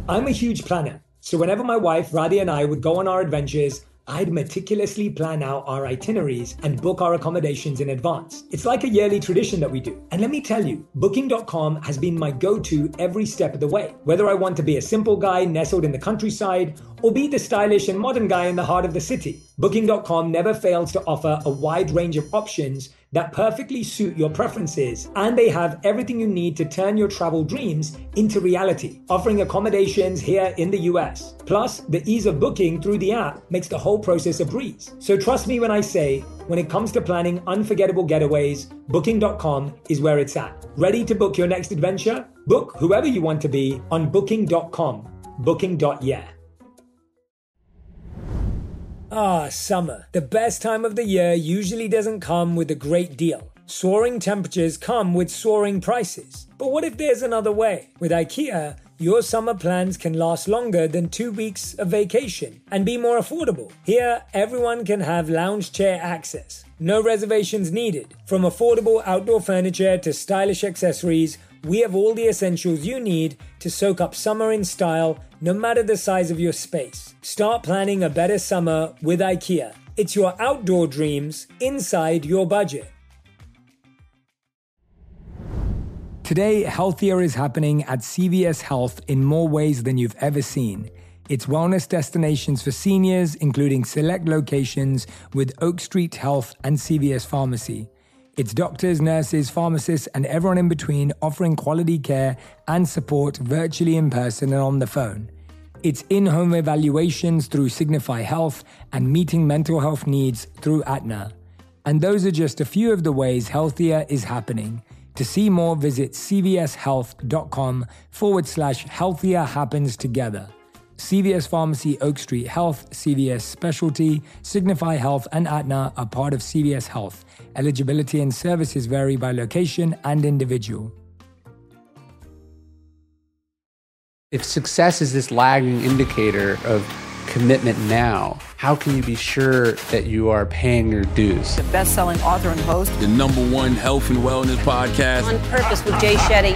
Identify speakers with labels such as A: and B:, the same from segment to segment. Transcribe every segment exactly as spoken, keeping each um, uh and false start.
A: I'm a huge planner, so whenever my wife Radhi and I would go on our adventures, I'd meticulously plan out our itineraries and book our accommodations in advance. It's like a yearly tradition that we do. And let me tell you, booking dot com has been my go-to every step of the way. Whether I want to be a simple guy nestled in the countryside or be the stylish and modern guy in the heart of the city, booking dot com never fails to offer a wide range of options that perfectly suit your preferences, and they have everything you need to turn your travel dreams into reality, offering accommodations here in the U S. Plus, the ease of booking through the app makes the whole process a breeze. So trust me when I say, when it comes to planning unforgettable getaways, booking dot com is where it's at. Ready to book your next adventure? Book whoever you want to be on booking dot com. booking dot yeah. Ah, summer. The best time of the year usually doesn't come with a great deal. Soaring temperatures come with soaring prices. But what if there's another way? With IKEA, your summer plans can last longer than two weeks of vacation and be more affordable. Here, everyone can have lounge chair access. No reservations needed. From affordable outdoor furniture to stylish accessories, we have all the essentials you need to soak up summer in style, no matter the size of your space. Start planning a better summer with IKEA. It's your outdoor dreams inside your budget. Today, healthier is happening at C V S Health in more ways than you've ever seen. It's wellness destinations for seniors, including select locations with Oak Street Health and C V S Pharmacy. It's doctors, nurses, pharmacists, and everyone in between offering quality care and support virtually in person and on the phone. It's in-home evaluations through Signify Health and meeting mental health needs through Aetna. And those are just a few of the ways healthier is happening. To see more, visit cvshealth.com forward slash healthier happens together. C V S Pharmacy, Oak Street Health, C V S Specialty, Signify Health, and Aetna are part of C V S Health. Eligibility and services vary by location and individual.
B: If success is this lagging indicator of commitment now, how can you be sure that you are paying your dues?
C: The best-selling author and host.
D: The number one health and wellness podcast.
C: On Purpose with Jay Shetty.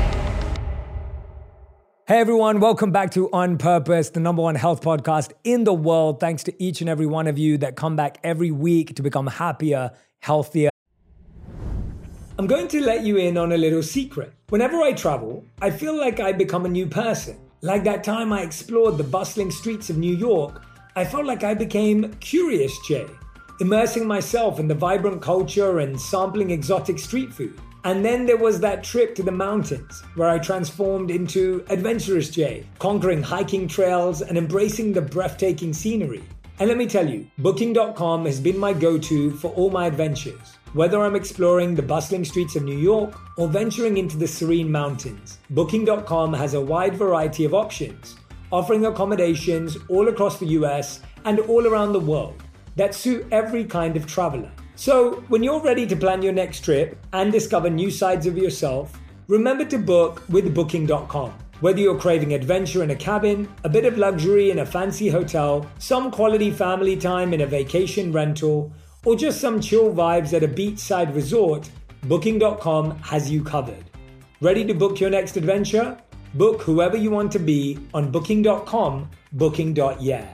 A: Hey everyone, welcome back to On Purpose, the number one health podcast in the world. Thanks to each and every one of you that come back every week to become happier, healthier. I'm going to let you in on a little secret. Whenever I travel, I feel like I become a new person. Like that time I explored the bustling streets of New York, I felt like I became Curious Jay, immersing myself in the vibrant culture and sampling exotic street food. And then there was that trip to the mountains where I transformed into Adventurous Jay, conquering hiking trails and embracing the breathtaking scenery. And let me tell you, booking dot com has been my go-to for all my adventures. Whether I'm exploring the bustling streets of New York or venturing into the serene mountains, booking dot com has a wide variety of options, offering accommodations all across the U S and all around the world that suit every kind of traveler. So when you're ready to plan your next trip and discover new sides of yourself, remember to book with booking dot com. Whether you're craving adventure in a cabin, a bit of luxury in a fancy hotel, some quality family time in a vacation rental, or just some chill vibes at a beachside resort, booking dot com has you covered. Ready to book your next adventure? Book whoever you want to be on booking dot com, booking dot yeah.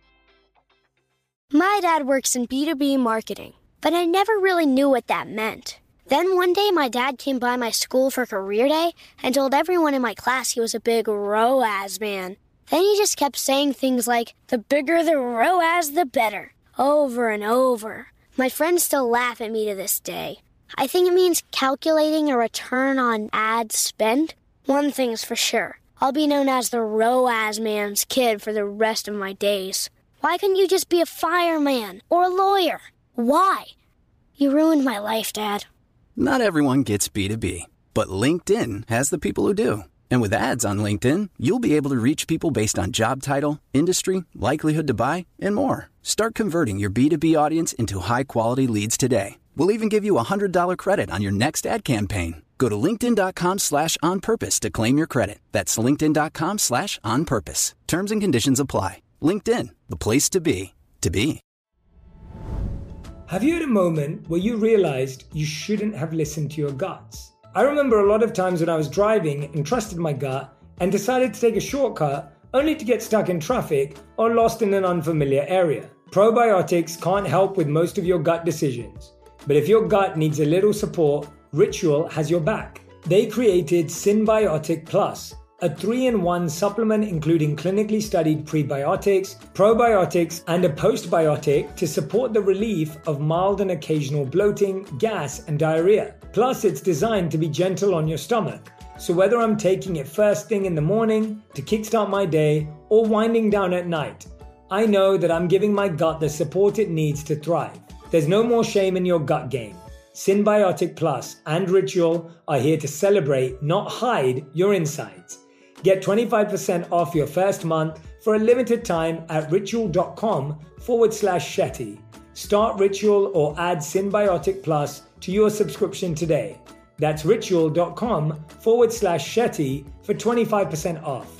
E: My dad works in B two B marketing, but I never really knew what that meant. Then one day my dad came by my school for career day and told everyone in my class he was a big R O A S man. Then he just kept saying things like, the bigger the R O A S, the better, over and over. My friends still laugh at me to this day. I think it means calculating a return on ad spend. One thing's for sure, I'll be known as the R O A S man's kid for the rest of my days. Why couldn't you just be a fireman or a lawyer? Why? You ruined my life, Dad.
F: Not everyone gets B two B, but LinkedIn has the people who do. And with ads on LinkedIn, you'll be able to reach people based on job title, industry, likelihood to buy, and more. Start converting your B two B audience into high-quality leads today. We'll even give you a one hundred dollars credit on your next ad campaign. Go to linkedin.com slash on purpose to claim your credit. That's linkedin.com slash on purpose. Terms and conditions apply. LinkedIn, the place to be, to be.
A: Have you had a moment where you realized you shouldn't have listened to your guts? I remember a lot of times when I was driving and trusted my gut and decided to take a shortcut only to get stuck in traffic or lost in an unfamiliar area. Probiotics can't help with most of your gut decisions, but if your gut needs a little support, Ritual has your back. They created Synbiotic Plus, a three in one supplement including clinically studied prebiotics, probiotics, and a postbiotic to support the relief of mild and occasional bloating, gas, and diarrhea. Plus, it's designed to be gentle on your stomach. So whether I'm taking it first thing in the morning to kickstart my day or winding down at night, I know that I'm giving my gut the support it needs to thrive. There's no more shame in your gut game. Synbiotic Plus and Ritual are here to celebrate, not hide, your insides. Get twenty-five percent off your first month for a limited time at ritual.com forward slash Shetty. Start Ritual or add Synbiotic Plus to your subscription today. That's ritual.com forward slash Shetty for twenty-five percent off.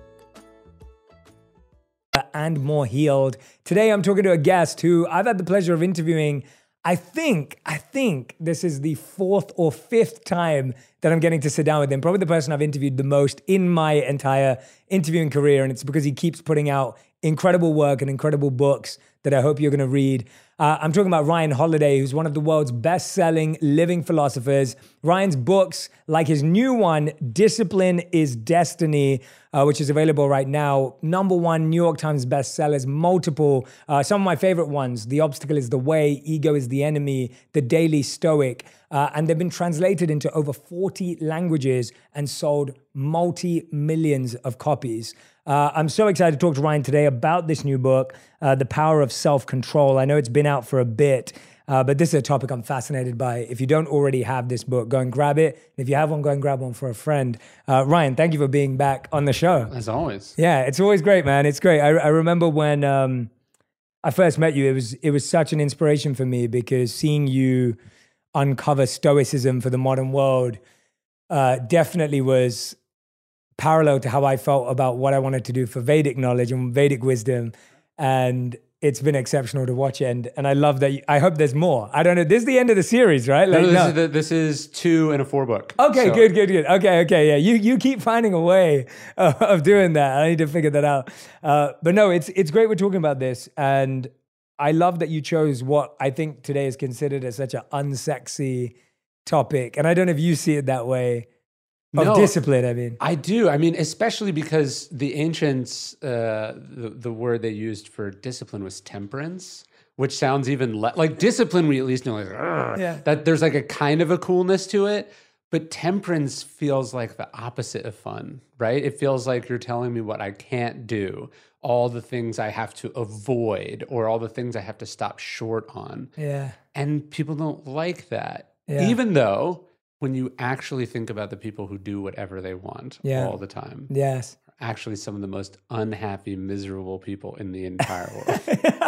A: And more healed. Today I'm talking to a guest who I've had the pleasure of interviewing. I think, I think this is the fourth or fifth time that I'm getting to sit down with him. Probably the person I've interviewed the most in my entire interviewing career. And it's because he keeps putting out incredible work and incredible books that I hope you're going to read. Uh, I'm talking about Ryan Holiday, who's one of the world's best-selling living philosophers. Ryan's books, like his new one, Discipline is Destiny, uh, which is available right now. Number one New York Times bestsellers, multiple. Uh, some of my favorite ones, The Obstacle is the Way, Ego is the Enemy, The Daily Stoic. Uh, and they've been translated into over forty languages and sold multi-millions of copies. Uh, I'm so excited to talk to Ryan today about this new book, uh, The Power of Self-Control. I know it's been out for a bit, uh, but this is a topic I'm fascinated by. If you don't already have this book, go and grab it. If you have one, go and grab one for a friend. Uh, Ryan, thank you for being back on the show.
B: As always.
A: Yeah, it's always great, man. It's great. I, I remember when um, I first met you, it was it was such an inspiration for me because seeing you uncover Stoicism for the modern world uh, definitely was parallel to how I felt about what I wanted to do for Vedic knowledge and Vedic wisdom. And it's been exceptional to watch it. And, and I love that. You, I hope there's more. I don't know. This is the end of the series, right? Like,
B: no, this,
A: no.
B: Is the, this is two and a four book.
A: Okay,
B: so.
A: good, good, good. Okay, okay. Yeah. You, you keep finding a way of, of doing that. I need to figure that out. Uh, but no, it's, it's great we're talking about this. And I love that you chose what I think today is considered as such an unsexy topic. And I don't know if you see it that way. Of
B: no,
A: discipline, I mean.
B: I do. I mean, especially because the ancients, uh, the, the word they used for discipline was temperance, which sounds even less, like discipline, we at least know, like,
A: yeah.
B: that there's like a kind of a coolness to it. But temperance feels like the opposite of fun, right? It feels like you're telling me what I can't do, all the things I have to avoid, or all the things I have to stop short on.
A: Yeah.
B: And people don't like that,
A: Yeah.
B: even though when you actually think about the people who do whatever they want
A: Yeah.
B: all the time,
A: Yes.
B: are actually some of the most unhappy, miserable people in the entire world.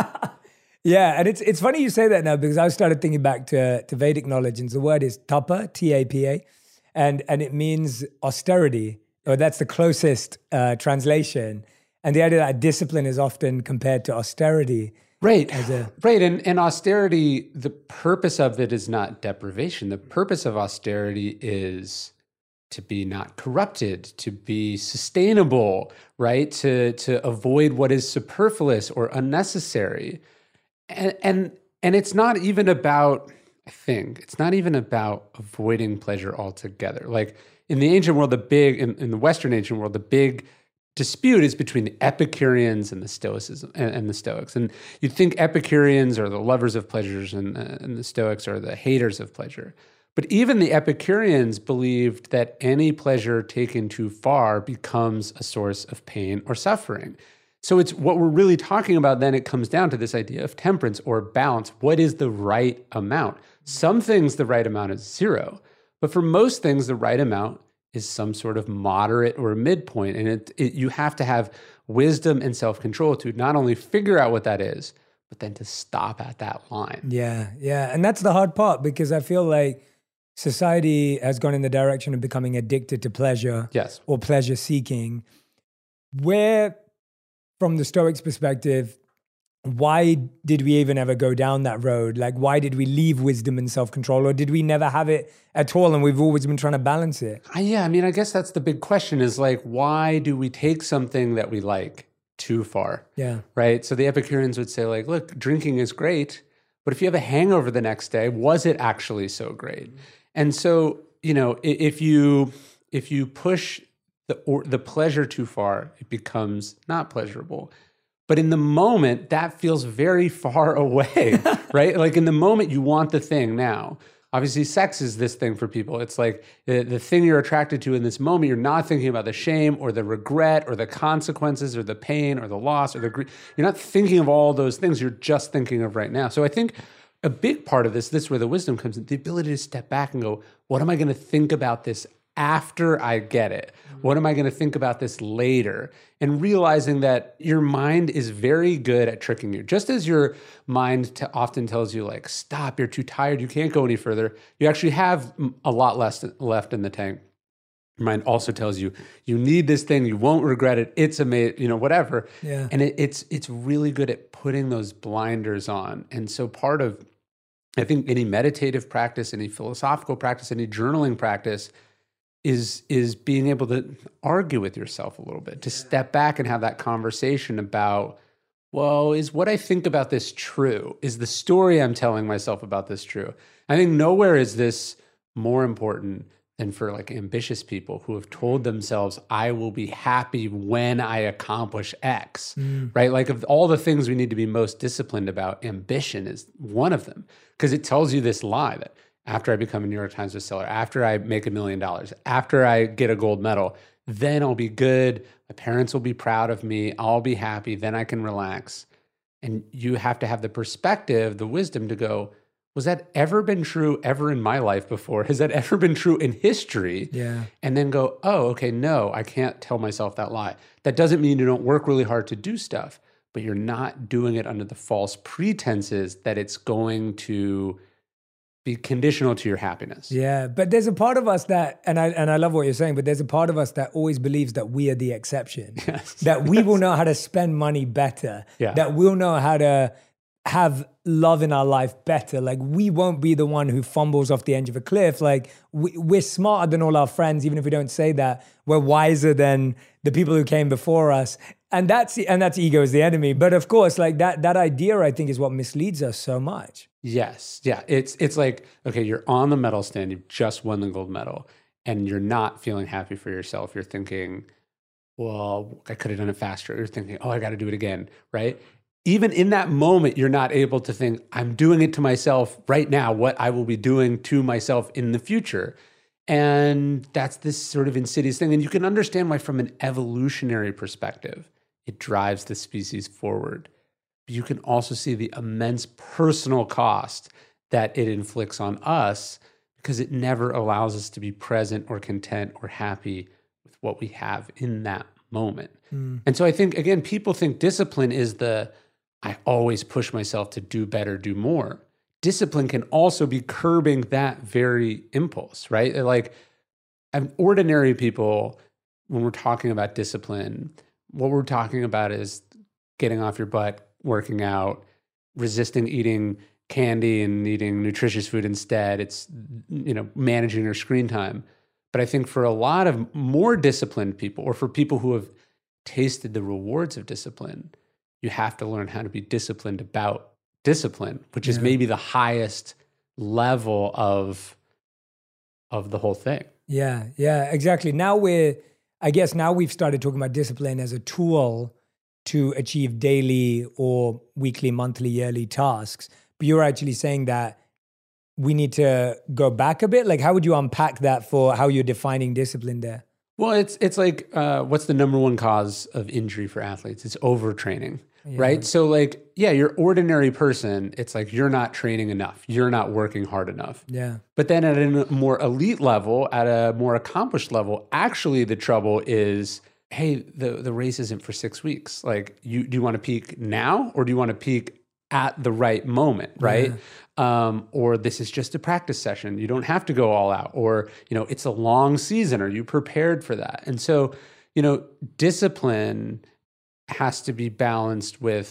A: Yeah, and it's it's funny you say that now because I started thinking back to, to Vedic knowledge, and the word is tapa, T A P A, and and it means austerity, or that's the closest uh, translation. And the idea that discipline is often compared to austerity.
B: Right,
A: a,
B: right. And, and austerity, the purpose of it is not deprivation. The purpose of austerity is to be not corrupted, to be sustainable, right? To, to avoid what is superfluous or unnecessary. And, and, and it's not even about, I think, it's not even about avoiding pleasure altogether. Like in the ancient world, the big, in, in the Western ancient world, the big dispute is between the Epicureans and the Stoicism and, and the Stoics. And you'd think Epicureans are the lovers of pleasures and, uh, and the Stoics are the haters of pleasure. But even the Epicureans believed that any pleasure taken too far becomes a source of pain or suffering. So it's what we're really talking about then, it comes down to this idea of temperance or balance. What is the right amount? Some things the right amount is zero, but for most things the right amount is some sort of moderate or midpoint. And it, it, you have to have wisdom and self-control to not only figure out what that is, but then to stop at that line.
A: Yeah, yeah. And that's the hard part because I feel like society has gone in the direction of becoming addicted to pleasure
B: yes.
A: or pleasure seeking. Where, from the Stoics' perspective, why did we even ever go down that road? Like, why did we leave wisdom and self-control? Or did we never have it at all and we've always been trying to balance it?
B: Uh, yeah, I mean, I guess that's the big question is like, why do we take something that we like too far?
A: Yeah.
B: Right? So the Epicureans would say like, look, drinking is great, but if you have a hangover the next day, was it actually so great? And so, you know, if you if you push the or the pleasure too far, it becomes not pleasurable. But in the moment, that feels very far away, right? Like in the moment, you want the thing now. Obviously, sex is this thing for people. It's like the, the thing you're attracted to in this moment, you're not thinking about the shame or the regret or the consequences or the pain or the loss or the grief. You're not thinking of all those things. You're just thinking of right now. So I think a big part of this, this is where the wisdom comes in, the ability to step back and go, what am I going to think about this after I get it? What am I going to think about this later? And realizing that your mind is very good at tricking you. Just as your mind t- often tells you like, stop, you're too tired, you can't go any further. You actually have a lot less left in the tank. Your mind also tells you, you need this thing, you won't regret it, it's amazing, you know, whatever.
A: Yeah.
B: And it, it's it's really good at putting those blinders on. And so part of, I think any meditative practice, any philosophical practice, any journaling practice is is being able to argue with yourself a little bit, to step back and have that conversation about, well, is what I think about this true? Is the story I'm telling myself about this true? I think nowhere is this more important than for like ambitious people who have told themselves, I will be happy when I accomplish X, mm. right? Like of all the things we need to be most disciplined about, ambition is one of them, because it tells you this lie that after I become a New York Times bestseller, after I make a million dollars, after I get a gold medal, then I'll be good. My parents will be proud of me. I'll be happy. Then I can relax. And you have to have the perspective, the wisdom to go, was that ever been true ever in my life before? Has that ever been true in history?
A: Yeah.
B: And then go, oh, okay, no, I can't tell myself that lie. That doesn't mean you don't work really hard to do stuff, but you're not doing it under the false pretenses that it's going to be conditional to your happiness.
A: Yeah, but there's a part of us that, and I and I love what you're saying, but there's a part of us that always believes that we are the exception.
B: Yes.
A: That we will know how to spend money better.
B: Yeah.
A: That we'll know how to have love in our life better. Like we won't be the one who fumbles off the edge of a cliff. Like we, we're smarter than all our friends, even if we don't say that. We're wiser than the people who came before us. And that's and that's ego is the enemy. But of course, like that that idea, I think, is what misleads us so much.
B: Yes. Yeah. It's it's like, okay, you're on the medal stand, you've just won the gold medal, and you're not feeling happy for yourself. You're thinking, well, I could have done it faster. You're thinking, oh, I got to do it again, right? Even in that moment, you're not able to think, I'm doing it to myself right now, what I will be doing to myself in the future. And that's this sort of insidious thing. And you can understand why from an evolutionary perspective, it drives the species forward. But you can also see the immense personal cost that it inflicts on us because it never allows us to be present or content or happy with what we have in that moment. Mm. And so I think, again, people think discipline is the, I always push myself to do better, do more. Discipline can also be curbing that very impulse, right? Like ordinary people, when we're talking about discipline, what we're talking about is getting off your butt, working out, resisting eating candy and eating nutritious food instead. It's, you know, managing your screen time. But I think for a lot of more disciplined people, or for people who have tasted the rewards of discipline, you have to learn how to be disciplined about discipline, which is yeah. maybe the highest level of of the whole thing.
A: Yeah, yeah, exactly. Now we're, I guess now we've started talking about discipline as a tool to achieve daily or weekly, monthly, yearly tasks. But you're actually saying that we need to go back a bit. Like, how would you unpack that for how you're defining discipline there?
B: Well, it's it's like, uh, what's the number one cause of injury for athletes? It's overtraining, yeah. right? So like, yeah, you're ordinary person. It's like, you're not training enough. You're not working hard enough.
A: Yeah.
B: But then at a more elite level, at a more accomplished level, actually the trouble is, hey, the, the race isn't for six weeks. Like, you do you want to peak now or do you want to peak at the right moment, right? Yeah. Um, or this is just a practice session. You don't have to go all out. Or, you know, it's a long season. Are you prepared for that? And so, you know, discipline has to be balanced with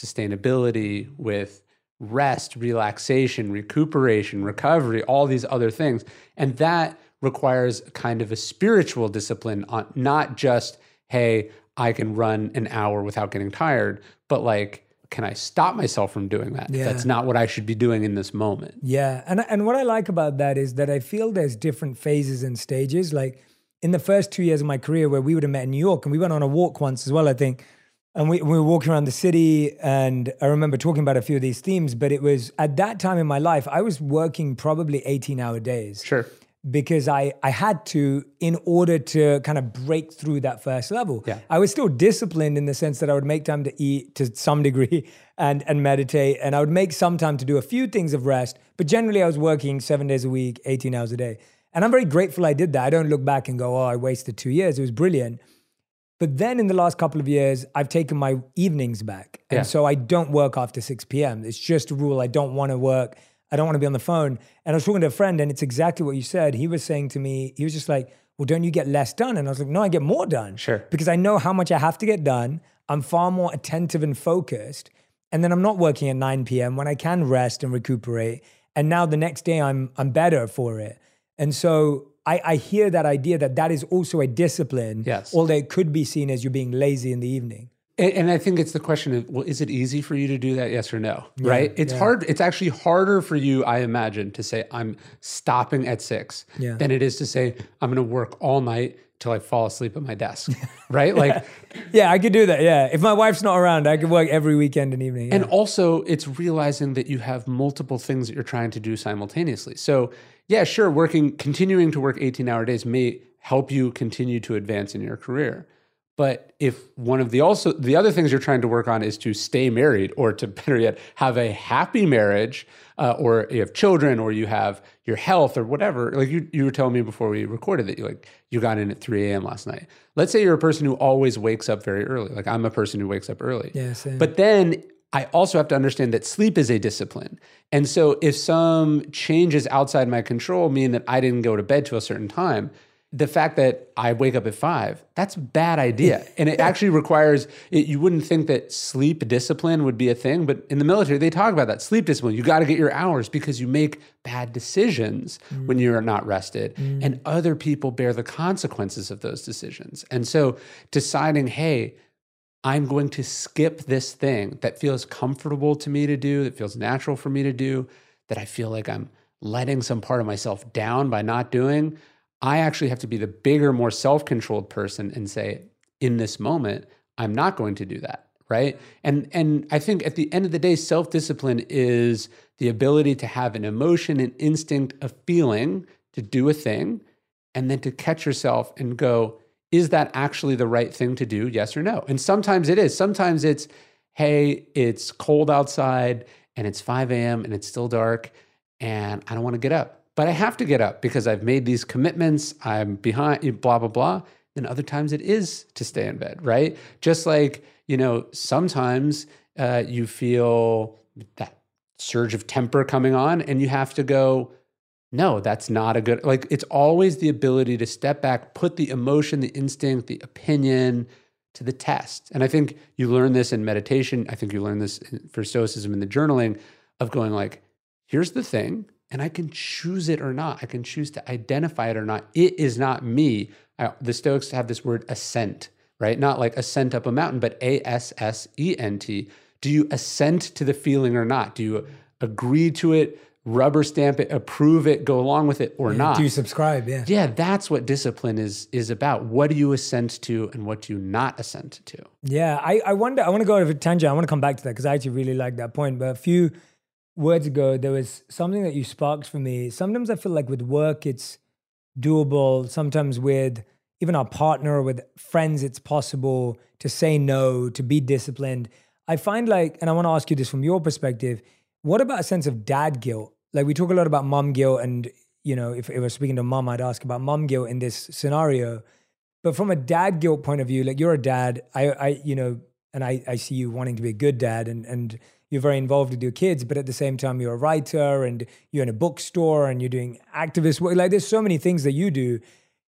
B: sustainability, with rest, relaxation, recuperation, recovery, all these other things. And that requires kind of a spiritual discipline on not just, hey, I can run an hour without getting tired, but like, can I stop myself from doing that?
A: Yeah.
B: That's not what I should be doing in this moment.
A: Yeah. And, and what I like about that is that I feel there's different phases and stages. Like in the first two years of my career where we would have met in New York, and we went on a walk once as well, I think, and we, we were walking around the city, and I remember talking about a few of these themes, but it was at that time in my life, I was working probably eighteen hour days.
B: Sure.
A: Because I, I had to, in order to kind of break through that first level.
B: Yeah.
A: I was still disciplined in the sense that I would make time to eat to some degree and, and meditate, and I would make some time to do a few things of rest, but generally I was working seven days a week, eighteen hours a day. And I'm very grateful I did that. I don't look back and go, oh, I wasted two years. It was brilliant. But then in the last couple of years, I've taken my evenings back. And
B: Yeah.
A: so I don't work after six p.m. It's just a rule. I don't want to work. I don't want to be on the phone. And I was talking to a friend, and it's exactly what you said. He was saying to me, he was just like, well, don't you get less done? And I was like, no, I get more done.
B: Sure.
A: Because I know how much I have to get done. I'm far more attentive and focused. And then I'm not working at nine p.m. when I can rest and recuperate. And now the next day I'm I'm better for it. And so I, I hear that idea that that is also a discipline,
B: Yes.
A: although it could be seen as you being lazy in the evening.
B: And, and I think it's the question of, well, is it easy for you to do that? Yes or no, right? It's
A: yeah.
B: hard. It's actually harder for you, I imagine, to say I'm stopping at six
A: Yeah.
B: than it is to say I'm going to work all night till I fall asleep at my desk, right? Like,
A: Yeah, I could do that. Yeah. If my wife's not around, I could work every weekend and evening. Yeah.
B: and also it's realizing that you have multiple things that you're trying to do simultaneously. So yeah, sure, working, continuing to work eighteen hour days may help you continue to advance in your career. But if one of the also the other things you're trying to work on is to stay married, or to better yet, have a happy marriage, uh, or you have children, or you have your health, or whatever. Like you, you were telling me before we recorded that you like you got in at three a.m. last night. Let's say you're a person who always wakes up very early. Like I'm a person who wakes up early.
A: Yeah, same.
B: But then I also have to understand that sleep is a discipline. And so if some changes outside my control mean that I didn't go to bed to a certain time, the fact that I wake up at five, that's a bad idea. And it actually requires, it, you wouldn't think that sleep discipline would be a thing, but in the military, they talk about that. Sleep discipline, you got to get your hours because you make bad decisions mm. when you're not rested. Mm. And other people bear the consequences of those decisions. And so deciding, hey, I'm going to skip this thing that feels comfortable to me to do, that feels natural for me to do, that I feel like I'm letting some part of myself down by not doing. I actually have to be the bigger, more self-controlled person and say, in this moment, I'm not going to do that, right? And and I think at the end of the day, self-discipline is the ability to have an emotion, an instinct, a feeling to do a thing, and then to catch yourself and go, is that actually the right thing to do? Yes or no? And sometimes it is. Sometimes it's, hey, it's cold outside and it's five a.m. and it's still dark and I don't want to get up. But I have to get up because I've made these commitments. I'm behind, blah, blah, blah. Then other times it is to stay in bed, right? Just like, you know, sometimes uh, you feel that surge of temper coming on and you have to go, no, that's not a good, like it's always the ability to step back, put the emotion, the instinct, the opinion to the test. And I think you learn this in meditation. I think you learn this for Stoicism in the journaling of going like, here's the thing, and I can choose it or not. I can choose to identify it or not. It is not me. I, the Stoics have this word assent, right? Not like ascent up a mountain, but A S S E N T. Do you assent to the feeling or not? Do you agree to it, rubber stamp it, approve it, go along with it or
A: yeah,
B: not?
A: Do you subscribe? Yeah.
B: Yeah, that's what discipline is is about. What do you assent to and what do you not assent to?
A: Yeah, I, I wonder, I want to go over a tangent. I want to come back to that because I actually really like that point. But a few words ago, there was something that you sparked for me. Sometimes I feel like with work, it's doable. Sometimes with even our partner or with friends, it's possible to say no, to be disciplined. I find like, and I want to ask you this from your perspective, what about a sense of dad guilt? Like we talk a lot about mom guilt and, you know, if, if I was speaking to mom, I'd ask about mom guilt in this scenario. But from a dad guilt point of view, like you're a dad, I, I you know, and I, I see you wanting to be a good dad and, and you're very involved with your kids, but at the same time, you're a writer and you're in a bookstore and you're doing activist work. Like there's so many things that you do.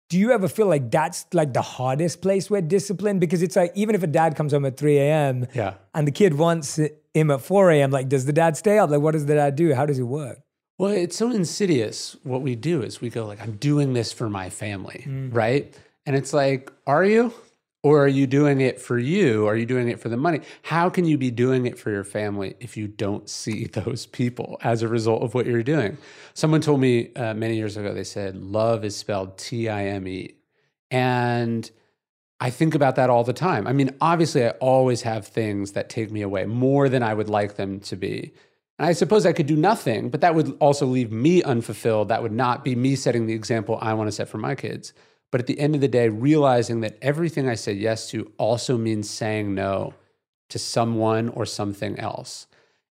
A: do you ever feel like that's like the hardest place where discipline? Because it's like, even if a dad comes home at three a.m.
B: Yeah.
A: and the kid wants him at four a.m., like, does the dad stay up? Like, what does the dad do? How does it work?
B: Well, it's so insidious. What we do is we go like, I'm doing this for my family, mm. right? And it's like, are you? Or are you doing it for you? Are you doing it for the money? How can you be doing it for your family if you don't see those people as a result of what you're doing? Someone told me uh, many years ago, they said, love is spelled T I M E. And I think about that all the time. I mean, obviously, I always have things that take me away more than I would like them to be. And I suppose I could do nothing, but that would also leave me unfulfilled. That would not be me setting the example I want to set for my kids. But at the end of the day, realizing that everything I say yes to also means saying no to someone or something else.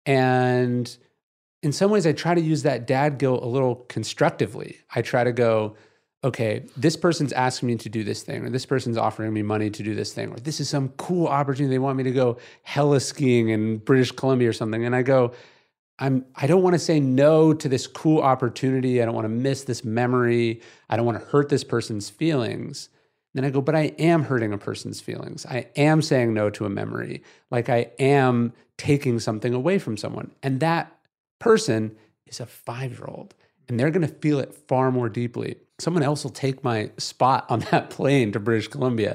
B: And in some ways, I try to use that dad guilt a little constructively. I try to go, okay, this person's asking me to do this thing, or this person's offering me money to do this thing, or this is some cool opportunity. They want me to go hella skiing in British Columbia or something. And I go, I'm, I don't want to say no to this cool opportunity. I don't want to miss this memory. I don't want to hurt this person's feelings. Then I go, but I am hurting a person's feelings. I am saying no to a memory. Like I am taking something away from someone. And that person is a five-year-old. And they're going to feel it far more deeply. Someone else will take my spot on that plane to British Columbia.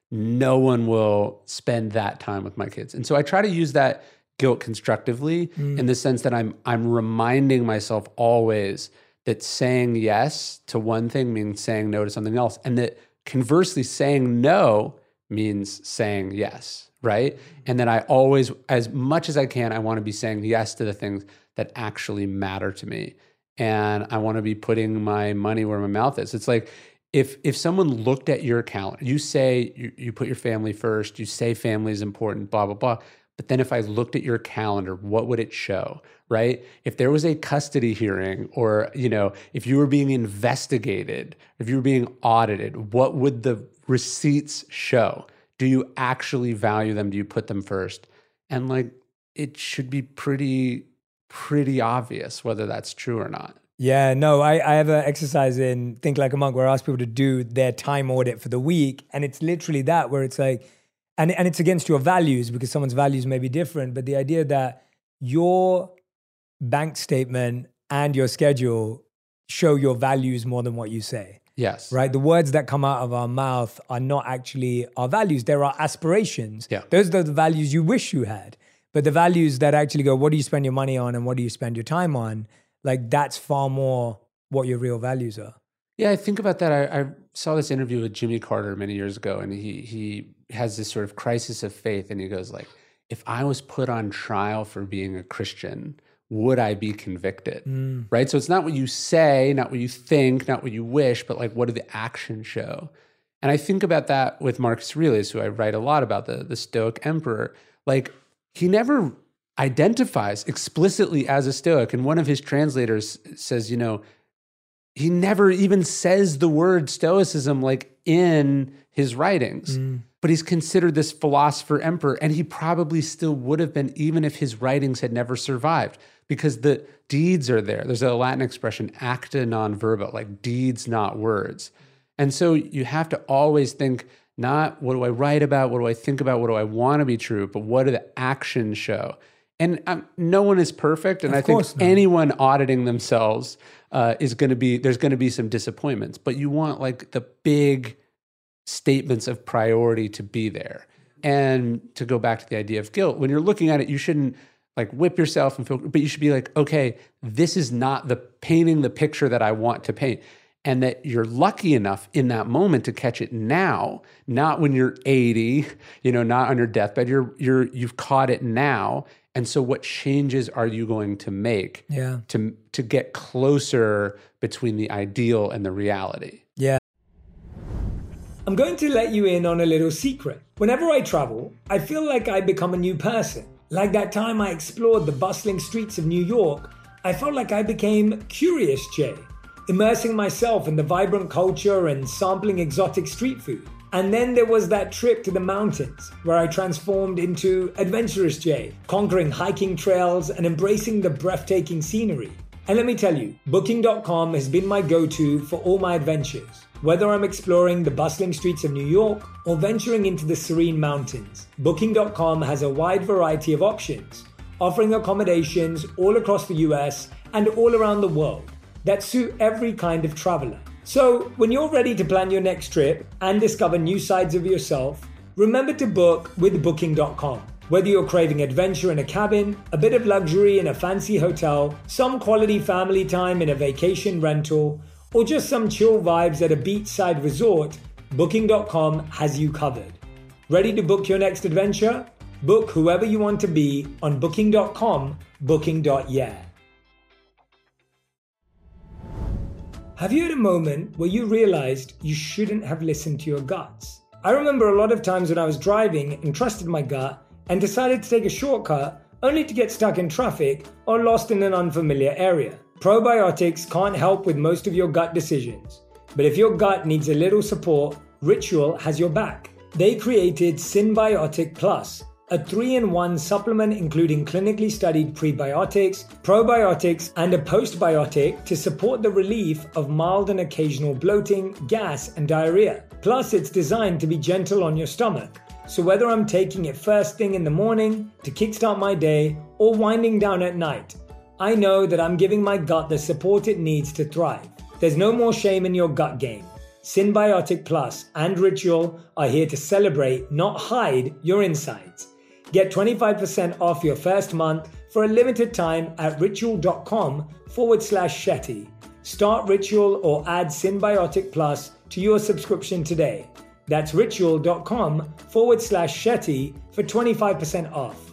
B: No one will spend that time with my kids. And so I try to use that guilt constructively mm. in the sense that I'm I'm reminding myself always that saying yes to one thing means saying no to something else, and that conversely saying no means saying yes, right? And that I always, as much as I can, I want to be saying yes to the things that actually matter to me, and I want to be putting my money where my mouth is. It's like if if someone looked at your calendar, you say you, you put your family first, you say family is important, blah blah blah. But then if I looked at your calendar, what would it show, right? If there was a custody hearing, or, you know, if you were being investigated, if you were being audited, what would the receipts show? Do you actually value them? Do you put them first? And like, it should be pretty, pretty obvious whether that's true or not.
A: Yeah, no, I, I have an exercise in Think Like a Monk where I ask people to do their time audit for the week. And it's literally that, where it's like, And, and it's against your values because someone's values may be different. But the idea that your bank statement and your schedule show your values more than what you say.
B: Yes.
A: Right? The words that come out of our mouth are not actually our values. They're our aspirations.
B: Yeah.
A: Those are the values you wish you had. But the values that actually go, what do you spend your money on and what do you spend your time on? Like, that's far more what your real values are.
B: Yeah, I think about that. I, I saw this interview with Jimmy Carter many years ago, and he he has this sort of crisis of faith, and he goes like, if I was put on trial for being a Christian, would I be convicted? Mm. Right? So it's not what you say, not what you think, not what you wish, but like, what do the actions show? And I think about that with Marcus Aurelius, who I write a lot about, the, the Stoic emperor. Like, he never identifies explicitly as a Stoic. And one of his translators says, you know, he never even says the word Stoicism like in his writings, mm. but he's considered this philosopher emperor, and he probably still would have been even if his writings had never survived, because the deeds are there. There's a Latin expression, acta non verba, like deeds, not words. And so you have to always think, not what do I write about, what do I think about, what do I want to be true, but what do the actions show? And um, no one is perfect, and
A: of
B: I think
A: not.
B: anyone auditing themselves uh, is going to be, there's going to be some disappointments, but you want like the big statements of priority to be there. And to go back to the idea of guilt, when you're looking at it, you shouldn't like whip yourself and feel, but you should be like, okay, this is not the painting the picture that I want to paint. And that you're lucky enough in that moment to catch it now, not when you're eighty, you know, not on your deathbed. You're you're you've caught it now. And so what changes are you going to make
A: yeah.
B: to to get closer between the ideal and the reality?
A: Yeah. I'm going to let you in on a little secret. Whenever I travel, I feel like I become a new person. Like that time I explored the bustling streets of New York, I felt like I became Curious Jay, immersing myself in the vibrant culture and sampling exotic street food. And then there was that trip to the mountains where I transformed into Adventurous Jay, conquering hiking trails and embracing the breathtaking scenery. And let me tell you, booking dot com has been my go-to for all my adventures. Whether I'm exploring the bustling streets of New York or venturing into the serene mountains, Booking dot com has a wide variety of options, offering accommodations all across the U S and all around the world that suit every kind of traveler. So when you're ready to plan your next trip and discover new sides of yourself, remember to book with Booking dot com. Whether you're craving adventure in a cabin, a bit of luxury in a fancy hotel, some quality family time in a vacation rental, or just some chill vibes at a beachside resort, Booking dot com has you covered. Ready to book your next adventure? Book whoever you want to be on Booking dot com, Booking dot yeah. Have you had a moment where you realized you shouldn't have listened to your guts? I remember a lot of times when I was driving and trusted my gut and decided to take a shortcut only to get stuck in traffic or lost in an unfamiliar area. Probiotics can't help with most of your gut decisions, but if your gut needs a little support, Ritual has your back. They created Synbiotic Plus, a three in one supplement including clinically studied prebiotics, probiotics, and a postbiotic to support the relief of mild and occasional bloating, gas, and diarrhea. Plus, it's designed to be gentle on your stomach. So whether I'm taking it first thing in the morning to kickstart my day or winding down at night, I know that I'm giving my gut the support it needs to thrive. There's no more shame in your gut game. Synbiotic Plus and Ritual are here to celebrate, not hide, your insides. Get twenty-five percent off your first month for a limited time at ritual.com forward slash Shetty. Start Ritual or add Synbiotic Plus to your subscription today. That's ritual.com forward slash Shetty for twenty-five percent off.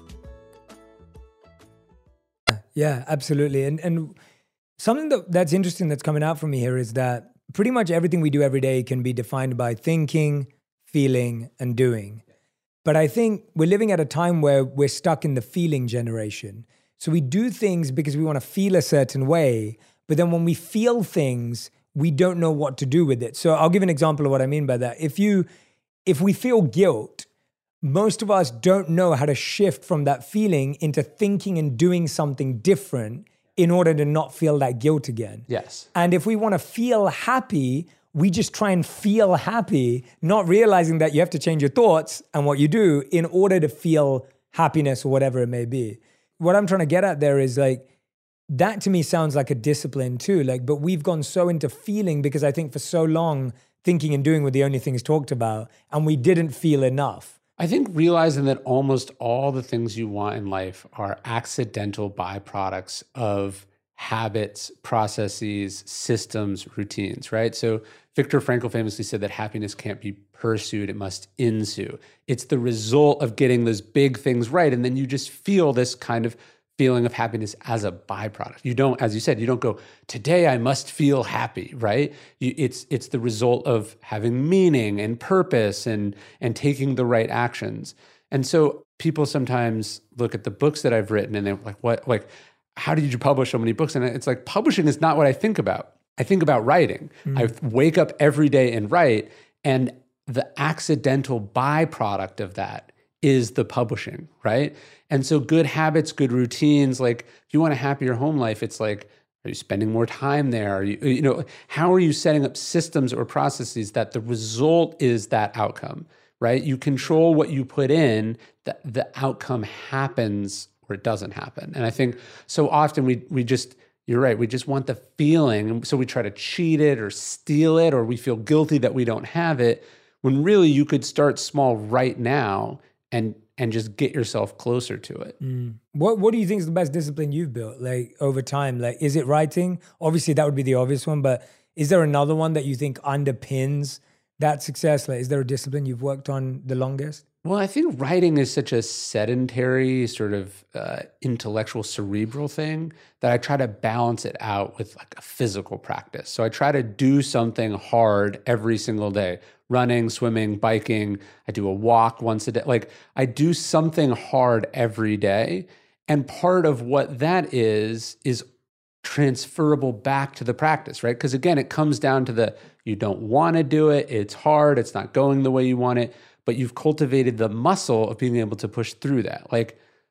A: Yeah, absolutely. And and something that, that's interesting that's coming out from me here is that pretty much everything we do every day can be defined by thinking, feeling, and doing. But I think we're living at a time where we're stuck in the feeling generation. So we do things because we want to feel a certain way, but then when we feel things, we don't know what to do with it. So I'll give an example of what I mean by that. If you, if we feel guilt, most of us don't know how to shift from that feeling into thinking and doing something different in order to not feel that guilt again.
B: Yes.
A: And if we want to feel happy, we just try and feel happy, not realizing that you have to change your thoughts and what you do in order to feel happiness or whatever it may be. What I'm trying to get at there is like, that to me sounds like a discipline too. Like, but we've gone so into feeling because I think for so long, thinking and doing were the only things talked about, and we didn't feel enough.
B: I think realizing that almost all the things you want in life are accidental byproducts of habits, processes, systems, routines, right? So Viktor Frankl famously said that happiness can't be pursued, it must ensue. It's the result of getting those big things right. And then you just feel this kind of feeling of happiness as a byproduct. You don't, as you said, you don't go, today I must feel happy, right? You, it's it's the result of having meaning and purpose and and taking the right actions. And so people sometimes look at the books that I've written and they're like, what, like, how did you publish so many books? And it's like, publishing is not what I think about. I think about writing. Mm. I wake up every day and write, and the accidental byproduct of that is the publishing, right? And so good habits, good routines, like if you want a happier home life, it's like, are you spending more time there? Are you, you know, how are you setting up systems or processes that the result is that outcome, right? You control what you put in, the, the outcome happens or it doesn't happen. And I think so often we we just, you're right, we just want the feeling. And so we try to cheat it or steal it, or we feel guilty that we don't have it, when really you could start small right now and and just get yourself closer to it.
A: Mm. What What do you think is the best discipline you've built, like over time? Like, is it writing? Obviously, that would be the obvious one, but is there another one that you think underpins that success? Like, is there a discipline you've worked on the longest?
B: Well, I think writing is such a sedentary sort of uh, intellectual, cerebral thing that I try to balance it out with like a physical practice. So I try to do something hard every single day. Running, swimming, biking. I do a walk once a day. Like I do something hard every day. And part of what that is, is transferable back to the practice, right? Because again, it comes down to the, you don't want to do it. It's hard. It's not going the way you want it. But you've cultivated the muscle of being able to push through that. Like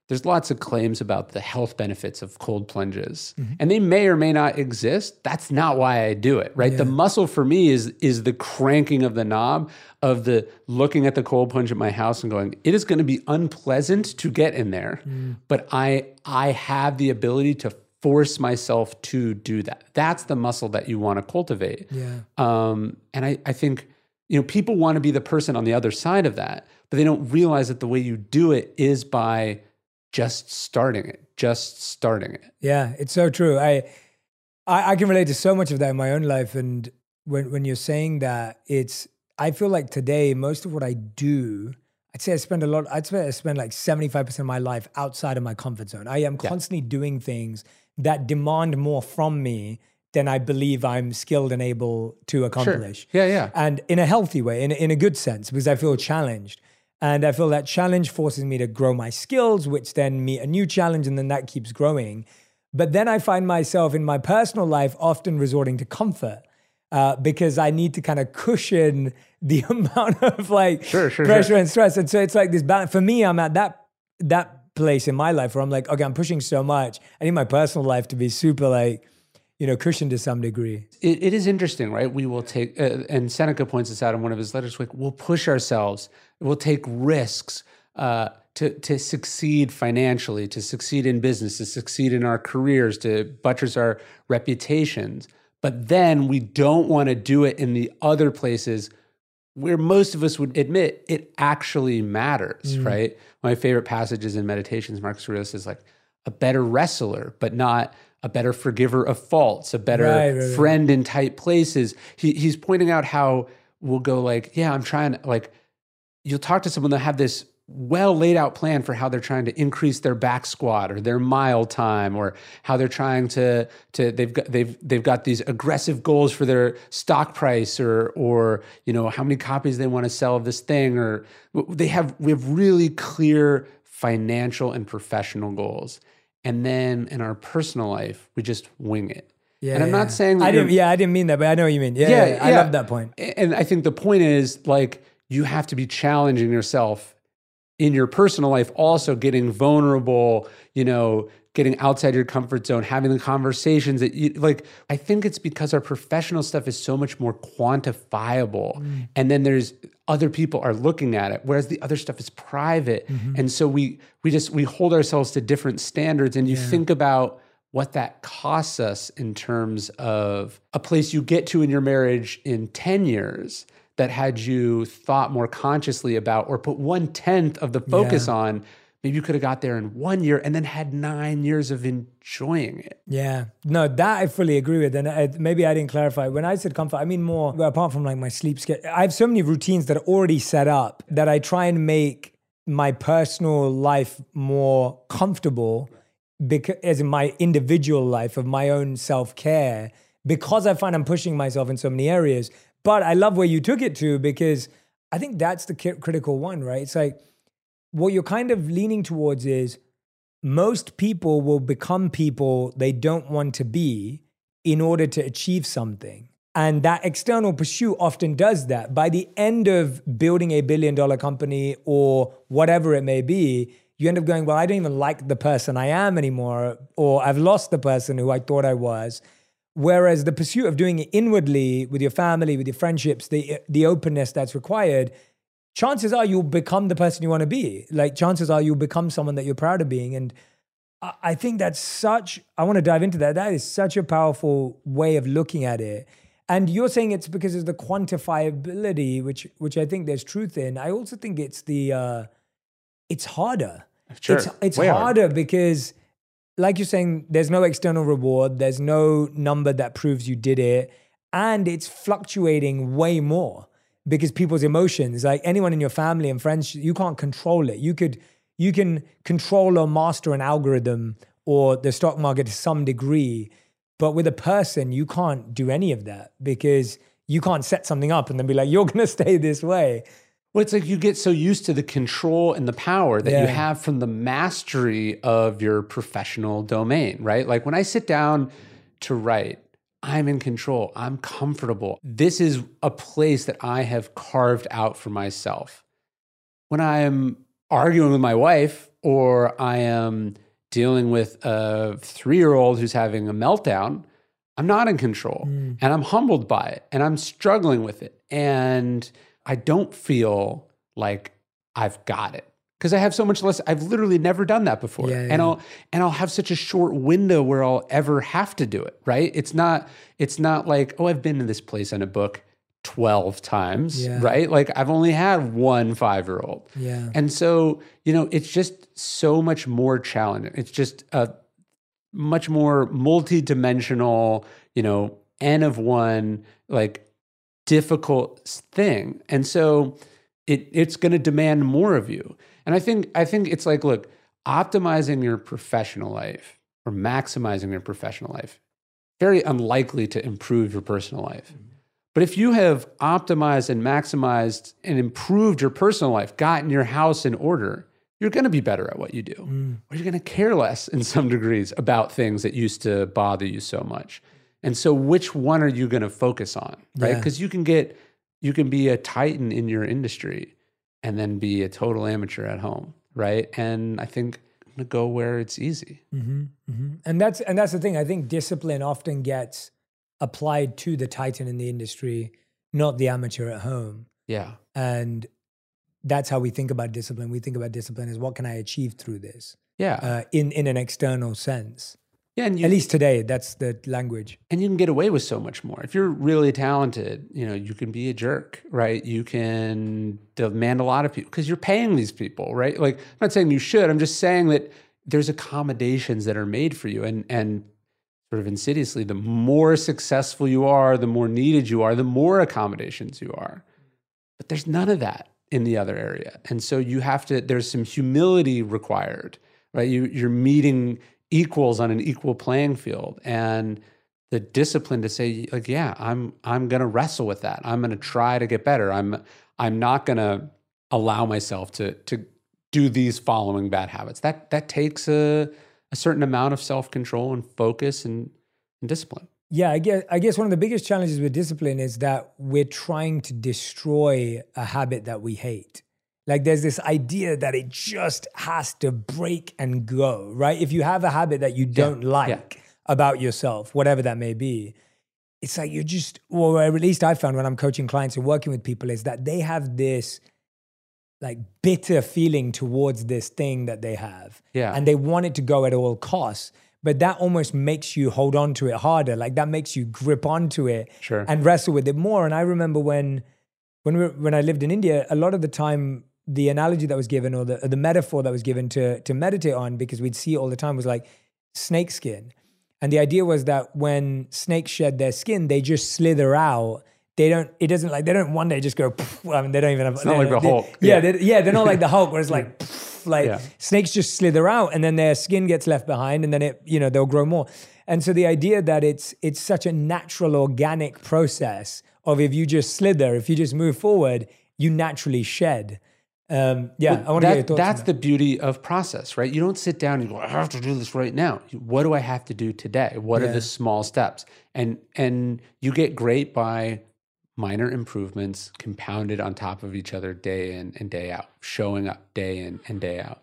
B: there's lots of claims about the health benefits of cold plunges, mm-hmm. and they may or may not exist. That's not why I do it, right? Yeah. The muscle for me is is the cranking of the knob, of the looking at the cold plunge at my house and going, it is going to be unpleasant to get in there, mm. but I I have the ability to force myself to do that. That's the muscle that you want to cultivate.
A: Yeah.
B: Um, and I, I think, you know, people want to be the person on the other side of that, but they don't realize that the way you do it is by just starting it, just starting it.
A: Yeah, it's so true. I, I I can relate to so much of that in my own life. And when when you're saying that, it's, I feel like today, most of what I do, I'd say I spend a lot, I'd say I spend like seventy-five percent of my life outside of my comfort zone. I am constantly yeah. doing things that demand more from me than I believe I'm skilled and able to accomplish.
B: Sure. Yeah, yeah.
A: And in a healthy way, in, in a good sense, because I feel challenged. And I feel that challenge forces me to grow my skills, which then meet a new challenge, and then that keeps growing. But then I find myself in my personal life often resorting to comfort uh, because I need to kind of cushion the amount of like
B: sure, sure,
A: pressure
B: sure.
A: and stress. And so it's like this balance. For me, I'm at that that place in my life where I'm like, okay, I'm pushing so much. I need my personal life to be super like, you know, cushioned to some degree.
B: It, it is interesting, right? We will take, uh, and Seneca points this out in one of his letters, like we'll push ourselves, we'll take risks uh, to to succeed financially, to succeed in business, to succeed in our careers, to buttress our reputations. But then we don't want to do it in the other places where most of us would admit it actually matters, mm. right? My favorite passages in Meditations, Marcus Aurelius is like, a better wrestler, but not a better forgiver of faults, a better
A: right, right,
B: friend
A: right.
B: in tight places. He, he's pointing out how we'll go like, yeah, I'm trying to, like, you'll talk to someone that have this well laid out plan for how they're trying to increase their back squat or their mile time, or how they're trying to to they've got they've they've got these aggressive goals for their stock price, or or you know how many copies they want to sell of this thing, or they have we have really clear financial and professional goals. And then in our personal life, we just wing it.
A: Yeah,
B: and I'm
A: yeah.
B: not saying that
A: I didn't. Yeah, I didn't mean that, but I know what you mean. Yeah, yeah, yeah. I love that point.
B: And I think the point is like you have to be challenging yourself in your personal life, also getting vulnerable, you know, getting outside your comfort zone, having the conversations that you like. I think it's because our professional stuff is so much more quantifiable. Mm. And then there's other people are looking at it, whereas the other stuff is private. Mm-hmm. And so we we just, we hold ourselves to different standards. And you yeah. think about what that costs us in terms of a place you get to in your marriage in ten years that had you thought more consciously about, or put one-tenth of the focus yeah. on, maybe you could have got there in one year and then had nine years of enjoying it.
A: Yeah. No, that I fully agree with. And I, maybe I didn't clarify. When I said comfort, I mean more, apart from like my sleep schedule, I have so many routines that are already set up that I try and make my personal life more comfortable, because, as in my individual life of my own self-care, because I find I'm pushing myself in so many areas. But I love where you took it to, because I think that's the critical one, right? It's like, what you're kind of leaning towards is most people will become people they don't want to be in order to achieve something. And that external pursuit often does that. By the end of building a billion dollar company or whatever it may be, you end up going, well, I don't even like the person I am anymore, or I've lost the person who I thought I was. Whereas the pursuit of doing it inwardly with your family, with your friendships, the the openness that's required, chances are you'll become the person you want to be. Like chances are you'll become someone that you're proud of being. And I, I think that's such, I want to dive into that. That is such a powerful way of looking at it. And you're saying it's because of the quantifiability, which which I think there's truth in. I also think it's the, uh, it's harder.
B: Sure.
A: It's, it's
B: Way
A: harder
B: hard.
A: because, like you're saying, there's no external reward. There's no number that proves you did it. And it's fluctuating way more because people's emotions, like anyone in your family and friends, you can't control it. You could, you can control or master an algorithm or the stock market to some degree. But with a person, you can't do any of that because you can't set something up and then be like, you're going to stay this way.
B: Well, it's like you get so used to the control and the power that yeah. you have from the mastery of your professional domain, right? Like when I sit down to write, I'm in control. I'm comfortable. This is a place that I have carved out for myself. When I am arguing with my wife, or I am dealing with a three-year-old who's having a meltdown, I'm not in control. Mm. And I'm humbled by it. And I'm struggling with it. And I don't feel like I've got it. Because I have so much less, I've literally never done that before. Yeah, yeah. And I'll and I'll have such a short window where I'll ever have to do it, right? It's not, it's not like, oh, I've been to this place on a book twelve times, yeah. right? Like I've only had one five-year-old.
A: Yeah.
B: And so, you know, it's just so much more challenging. It's just a much more multi-dimensional, you know, N of one, like difficult thing. And so it it's going to demand more of you. And I think I think it's like, look, optimizing your professional life or maximizing your professional life, very unlikely to improve your personal life. Mm-hmm. But if you have optimized and maximized and improved your personal life, gotten your house in order, you're going to be better at what you do. Mm. Or you're going to care less in some degrees about things that used to bother you so much. And so which one are you going to focus on, right? Because yeah. you can get, you can be a titan in your industry and then be a total amateur at home, right? And I think I'm going to go where it's easy.
A: Mm-hmm, mm-hmm. And that's and that's the thing. I think discipline often gets applied to the titan in the industry, not the amateur at home.
B: Yeah.
A: And that's how we think about discipline. We think about discipline as what can I achieve through this?
B: Yeah.
A: Uh, in, in an external sense.
B: Yeah, and you,
A: at least today, that's the language.
B: And you can get away with so much more. If you're really talented, you know, you can be a jerk, right? You can demand a lot of people because you're paying these people, right? Like, I'm not saying you should. I'm just saying that there's accommodations that are made for you. And, and sort of insidiously, the more successful you are, the more needed you are, the more accommodations you are. But there's none of that in the other area. And so you have to, there's some humility required, right? You, you're meeting equals on an equal playing field, and the discipline to say, like, yeah, I'm I'm gonna wrestle with that. I'm gonna try to get better. I'm I'm not gonna allow myself to to do these following bad habits. That that takes a a certain amount of self-control and focus and, and discipline.
A: Yeah, I guess I guess one of the biggest challenges with discipline is that we're trying to destroy a habit that we hate. Like there's this idea that it just has to break and go, right? If you have a habit that you don't yeah, like yeah. about yourself, whatever that may be, it's like you're just, or at least I found when I'm coaching clients and working with people, is that they have this like bitter feeling towards this thing that they have.
B: Yeah.
A: And they want it to go at all costs. But that almost makes you hold on to it harder. Like that makes you grip onto it
B: sure.
A: and wrestle with it more. And I remember when, when, we were, when I lived in India, a lot of the time, the analogy that was given or the, or the metaphor that was given to, to meditate on, because we'd see it all the time, was like snake skin. And the idea was that when snakes shed their skin, they just slither out. They don't, it doesn't like, they don't one day just go, poof. I mean, they don't even have,
B: it's not like the Hulk.
A: They, yeah, they, yeah, they're not like the Hulk where it's like, poof, like
B: yeah.
A: snakes just slither out and then their skin gets left behind and then it, you know, they'll grow more. And so the idea that it's, it's such a natural, organic process of if you just slither, if you just move forward, you naturally shed. Um, yeah,
B: well,
A: I want to
B: that,
A: get your thoughts
B: That's
A: on
B: the
A: that.
B: beauty of process, right? You don't sit down and go, I have to do this right now. What do I have to do today? What yeah. are the small steps? And and you get great by minor improvements compounded on top of each other day in and day out, showing up day in and day out.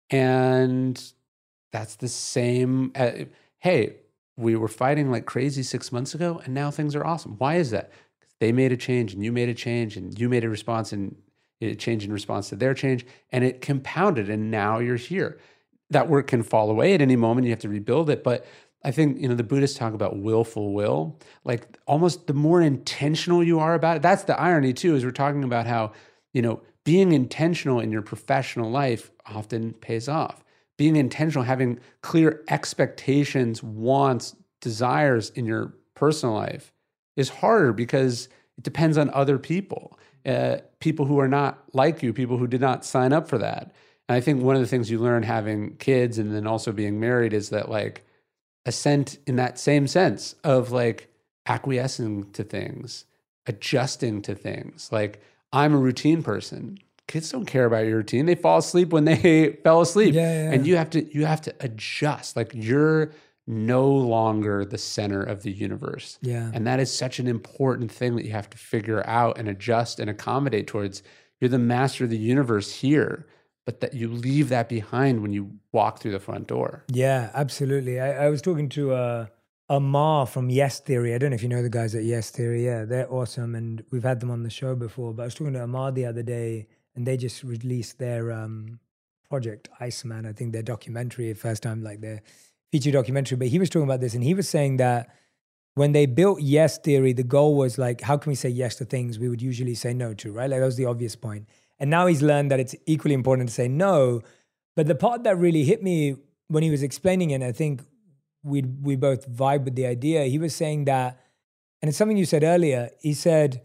B: And that's the same. Uh, hey, we were fighting like crazy six months ago, and now things are awesome. Why is that? Because they made a change, and you made a change, and you made a response, and it changed in response to their change, and it compounded, and now you're here. That work can fall away at any moment. You have to rebuild it. But I think, you know, the Buddhists talk about willful will. Like almost the more intentional you are about it, that's the irony too, is we're talking about how, you know, being intentional in your professional life often pays off. Being intentional, having clear expectations, wants, desires in your personal life is harder because it depends on other people. Uh, people who are not like you, people who did not sign up for that. And I think one of the things you learn having kids and then also being married is that like assent in that same sense of like acquiescing to things, adjusting to things. Like I'm a routine person. Kids don't care about your routine. They fall asleep when they fell asleep.
A: Yeah, yeah.
B: And you have to you have to adjust. Like you're no longer the center of the universe.
A: Yeah.
B: And that is such an important thing that you have to figure out and adjust and accommodate towards. You're the master of the universe here, but that you leave that behind when you walk through the front door.
A: Yeah, absolutely. I, I was talking to uh, Amar from Yes Theory. I don't know if you know the guys at Yes Theory. Yeah, they're awesome. And we've had them on the show before. But I was talking to Amar the other day, and they just released their um, project, Iceman. I think their documentary, first time, like their feature documentary. But he was talking about this, and he was saying that when they built Yes Theory, the goal was like, how can we say yes to things we would usually say no to, right? Like that was the obvious point. And now he's learned that it's equally important to say no. But the part that really hit me when he was explaining it, I think we we both vibe with the idea. He was saying that, and it's something you said earlier, he said,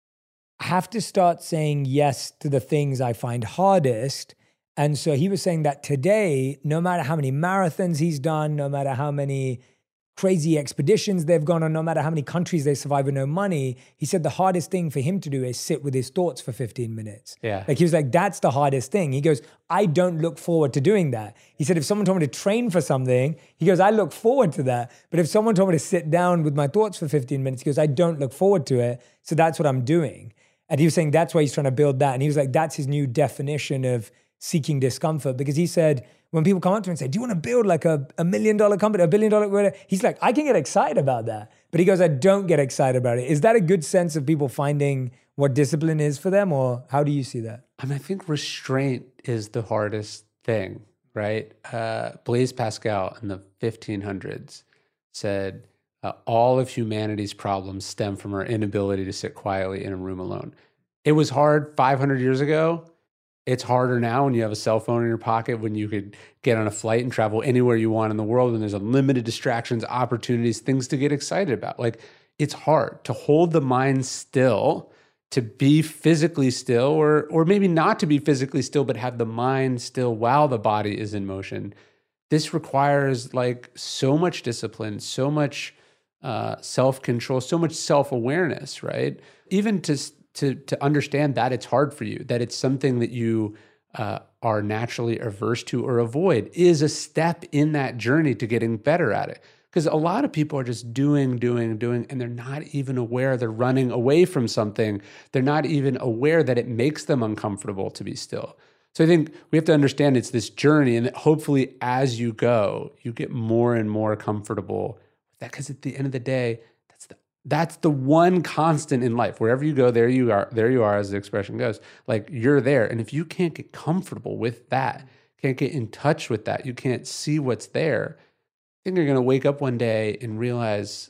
A: I have to start saying yes to the things I find hardest. And so he was saying that today, no matter how many marathons he's done, no matter how many crazy expeditions they've gone on, no matter how many countries they survive with no money, he said the hardest thing for him to do is sit with his thoughts for fifteen minutes.
B: Yeah.
A: Like he was like, that's the hardest thing. He goes, I don't look forward to doing that. He said, if someone told me to train for something, he goes, I look forward to that. But if someone told me to sit down with my thoughts for fifteen minutes, he goes, I don't look forward to it. So that's what I'm doing. And he was saying that's why he's trying to build that. And he was like, that's his new definition of seeking discomfort. Because he said, when people come up to him and say, do you want to build like a, a million dollar company, a billion dollar, whatever? He's like, I can get excited about that. But he goes, I don't get excited about it. Is that a good sense of people finding what discipline is for them? Or how do you see that?
B: I mean, I think restraint is the hardest thing, right? Uh, Blaise Pascal in the fifteen hundreds said, uh, all of humanity's problems stem from our inability to sit quietly in a room alone. It was hard five hundred years ago. It's harder now when you have a cell phone in your pocket, when you could get on a flight and travel anywhere you want in the world, and there's unlimited distractions, opportunities, things to get excited about. Like, it's hard to hold the mind still, to be physically still, or or maybe not to be physically still, but have the mind still while the body is in motion. This requires like so much discipline, so much uh, self-control, so much self-awareness, right? Even to to to understand that it's hard for you, that it's something that you uh, are naturally averse to or avoid, is a step in that journey to getting better at it. Because a lot of people are just doing, doing, doing, and they're not even aware they're running away from something. They're not even aware that it makes them uncomfortable to be still. So I think we have to understand it's this journey, and that hopefully as you go, you get more and more comfortable with that. Because at the end of the day, that's the That's the one constant in life. Wherever you go, there you are, there you are, as the expression goes. Like, you're there. And if you can't get comfortable with that, can't get in touch with that, you can't see what's there, I think you're going to wake up one day and realize,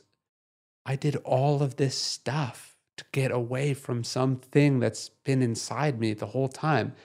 B: I did all of this stuff to get away from something that's been inside me the whole time.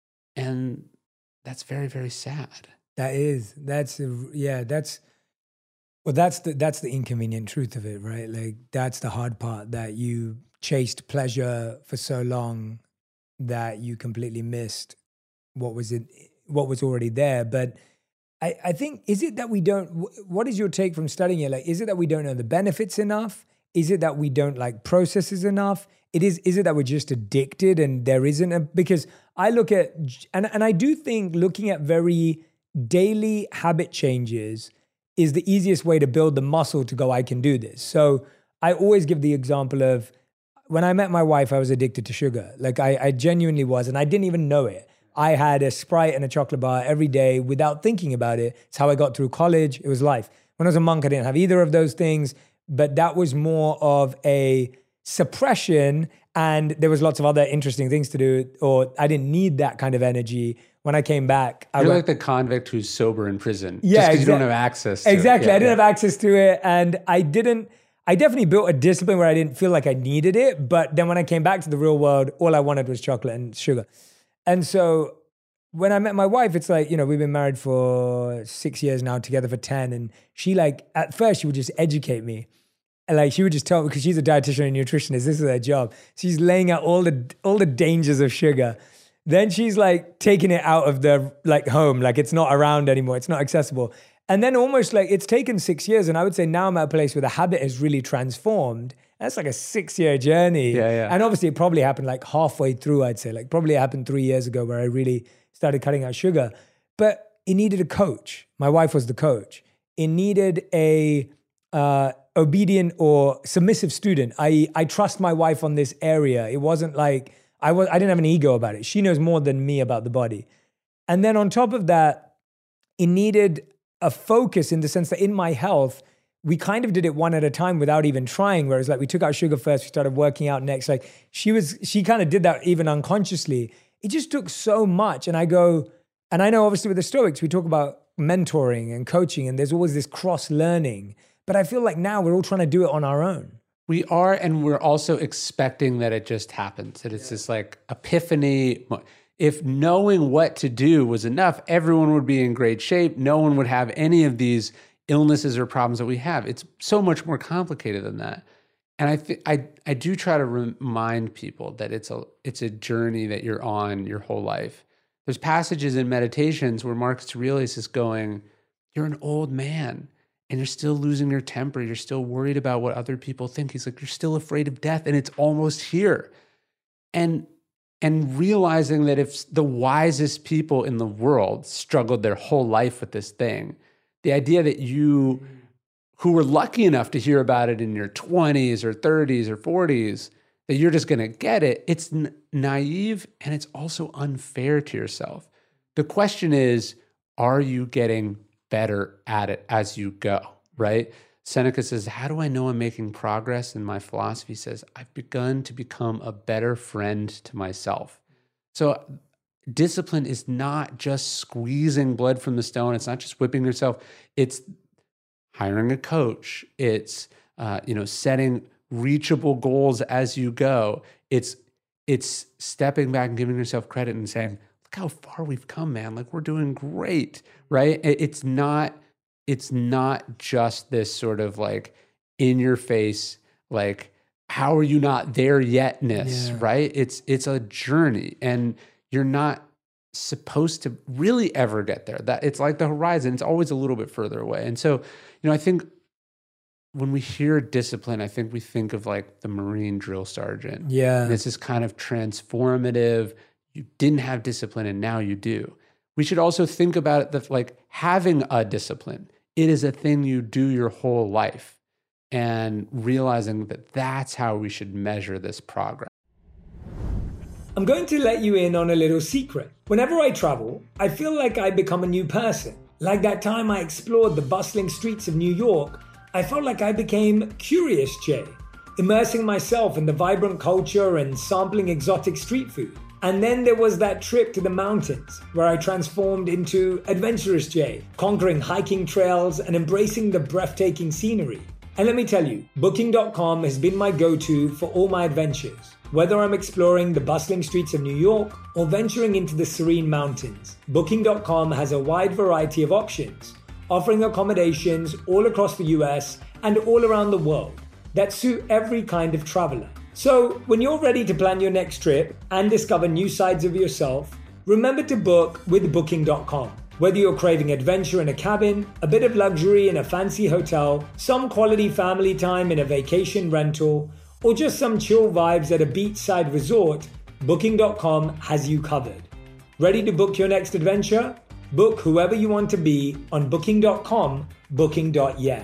B: And that's very, very sad.
A: That is, that's, a, yeah, that's, Well, that's the that's the inconvenient truth of it, right? Like, that's the hard part, that you chased pleasure for so long that you completely missed what was it, what was already there. But I, I think, is it that we don't, what is your take from studying it? Like, is it that we don't know the benefits enough? Is it that we don't like processes enough? It is, is it that we're just addicted and there isn't a, because I look at, and, and I do think looking at very daily habit changes is the easiest way to build the muscle to go, I can do this. So I always give the example of when I met my wife, I was addicted to sugar. Like I, I genuinely was, and I didn't even know it. I had a Sprite and a chocolate bar every day without thinking about it. It's how I got through college. It was life. When I was a monk, I didn't have either of those things, but that was more of a suppression, and there was lots of other interesting things to do, or I didn't need that kind of energy. When I came back, I
B: You're
A: went,
B: like the convict who's sober in prison.
A: Yeah,
B: just because
A: exactly.
B: you don't have access to
A: Exactly.
B: it. Yeah,
A: I didn't
B: yeah.
A: have access to it. And I didn't, I definitely built a discipline where I didn't feel like I needed it. But then when I came back to the real world, all I wanted was chocolate and sugar. And so when I met my wife, it's like, you know, we've been married for six years now, together for ten. And she like, at first she would just educate me. And like, she would just tell me, because she's a dietitian and nutritionist, this is her job. She's laying out all the all the dangers of sugar. Then she's like taking it out of the like home, like it's not around anymore, it's not accessible. And then almost like it's taken six years. And I would say now I'm at a place where the habit has really transformed. That's like a six year journey.
B: Yeah, yeah.
A: And obviously it probably happened like halfway through, I'd say. Like probably it happened three years ago where I really started cutting out sugar. But it needed a coach. My wife was the coach. It needed a uh, obedient or submissive student. I I trust my wife on this area. It wasn't like, I was I didn't have an ego about it. She knows more than me about the body. And then on top of that, it needed a focus in the sense that in my health, we kind of did it one at a time without even trying. Whereas like we took out sugar first, we started working out next. Like she was, she kind of did that even unconsciously. It just took so much. And I go, and I know obviously with the Stoics, we talk about mentoring and coaching and there's always this cross learning. But I feel like now we're all trying to do it on our own.
B: We are, and we're also expecting that it just happens, that it's this like epiphany. If knowing what to do was enough, everyone would be in great shape. No one would have any of these illnesses or problems that we have. It's so much more complicated than that. And I th- I I do try to remind people that it's a it's a journey that you're on your whole life. There's passages in meditations where Marcus Aurelius is going, you're an old man and you're still losing your temper. You're still worried about what other people think. He's like, you're still afraid of death and it's almost here. And and realizing that if the wisest people in the world struggled their whole life with this thing, the idea that you, who were lucky enough to hear about it in your twenties or thirties or forties, that you're just going to get it, it's n- naive and it's also unfair to yourself. The question is, are you getting better at it as you go, right? Seneca says, how do I know I'm making progress? And my philosophy says, I've begun to become a better friend to myself. So discipline is not just squeezing blood from the stone. It's not just whipping yourself. It's hiring a coach. It's, uh, you know, setting reachable goals as you go. It's, it's stepping back and giving yourself credit and saying, look how far we've come, man. Like we're doing great, right? It's not, it's not just this sort of like in your face, like, how are you not there yetness, yeah. right? It's, it's a journey and you're not supposed to really ever get there. That it's like the horizon. It's always a little bit further away. And so, you know, I think when we hear discipline, I think we think of like the Marine drill sergeant.
A: Yeah.
B: And it's this kind of transformative, you didn't have discipline and now you do. We should also think about it that like having a discipline, it is a thing you do your whole life, and realizing that that's how we should measure this progress.
A: I'm going to let you in on a little secret. Whenever I travel, I feel like I become a new person. Like that time I explored the bustling streets of New York, I felt like I became Curious Jay, immersing myself in the vibrant culture and sampling exotic street food. And then there was that trip to the mountains where I transformed into Adventurous Jay, conquering hiking trails and embracing the breathtaking scenery. And let me tell you, Booking dot com has been my go-to for all my adventures. Whether I'm exploring the bustling streets of New York or venturing into the serene mountains, Booking dot com has a wide variety of options, offering accommodations all across the U S and all around the world that suit every kind of traveler. So when you're ready to plan your next trip and discover new sides of yourself, remember to book with Booking dot com. Whether you're craving adventure in a cabin, a bit of luxury in a fancy hotel, some quality family time in a vacation rental, or just some chill vibes at a beachside resort, Booking dot com has you covered. Ready to book your next adventure? Book whoever you want to be on Booking dot com, booking dot yeah.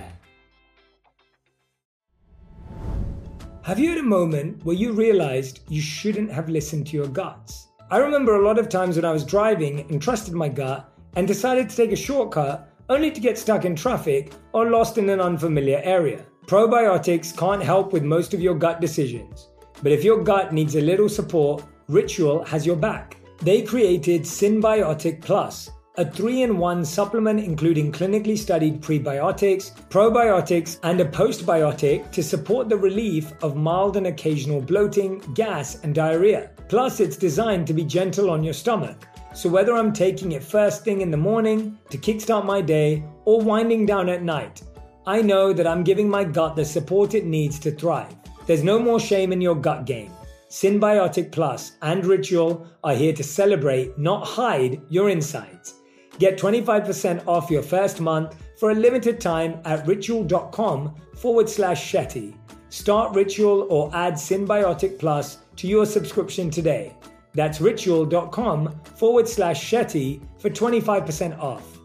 A: Have you had a moment where you realized you shouldn't have listened to your guts? I remember a lot of times when I was driving and trusted my gut and decided to take a shortcut only to get stuck in traffic or lost in an unfamiliar area. Probiotics can't help with most of your gut decisions, but if your gut needs a little support, Ritual has your back. They created Synbiotic Plus, a three in one supplement including clinically studied prebiotics, probiotics, and a postbiotic to support the relief of mild and occasional bloating, gas, and diarrhea. Plus, it's designed to be gentle on your stomach. So whether I'm taking it first thing in the morning to kickstart my day or winding down at night, I know that I'm giving my gut the support it needs to thrive. There's no more shame in your gut game. Synbiotic Plus and Ritual are here to celebrate, not hide, your insides. Get twenty-five percent off your first month for a limited time at ritual.com forward slash Shetty. Start Ritual or add Synbiotic Plus to your subscription today. That's ritual.com forward slash Shetty for twenty-five percent off.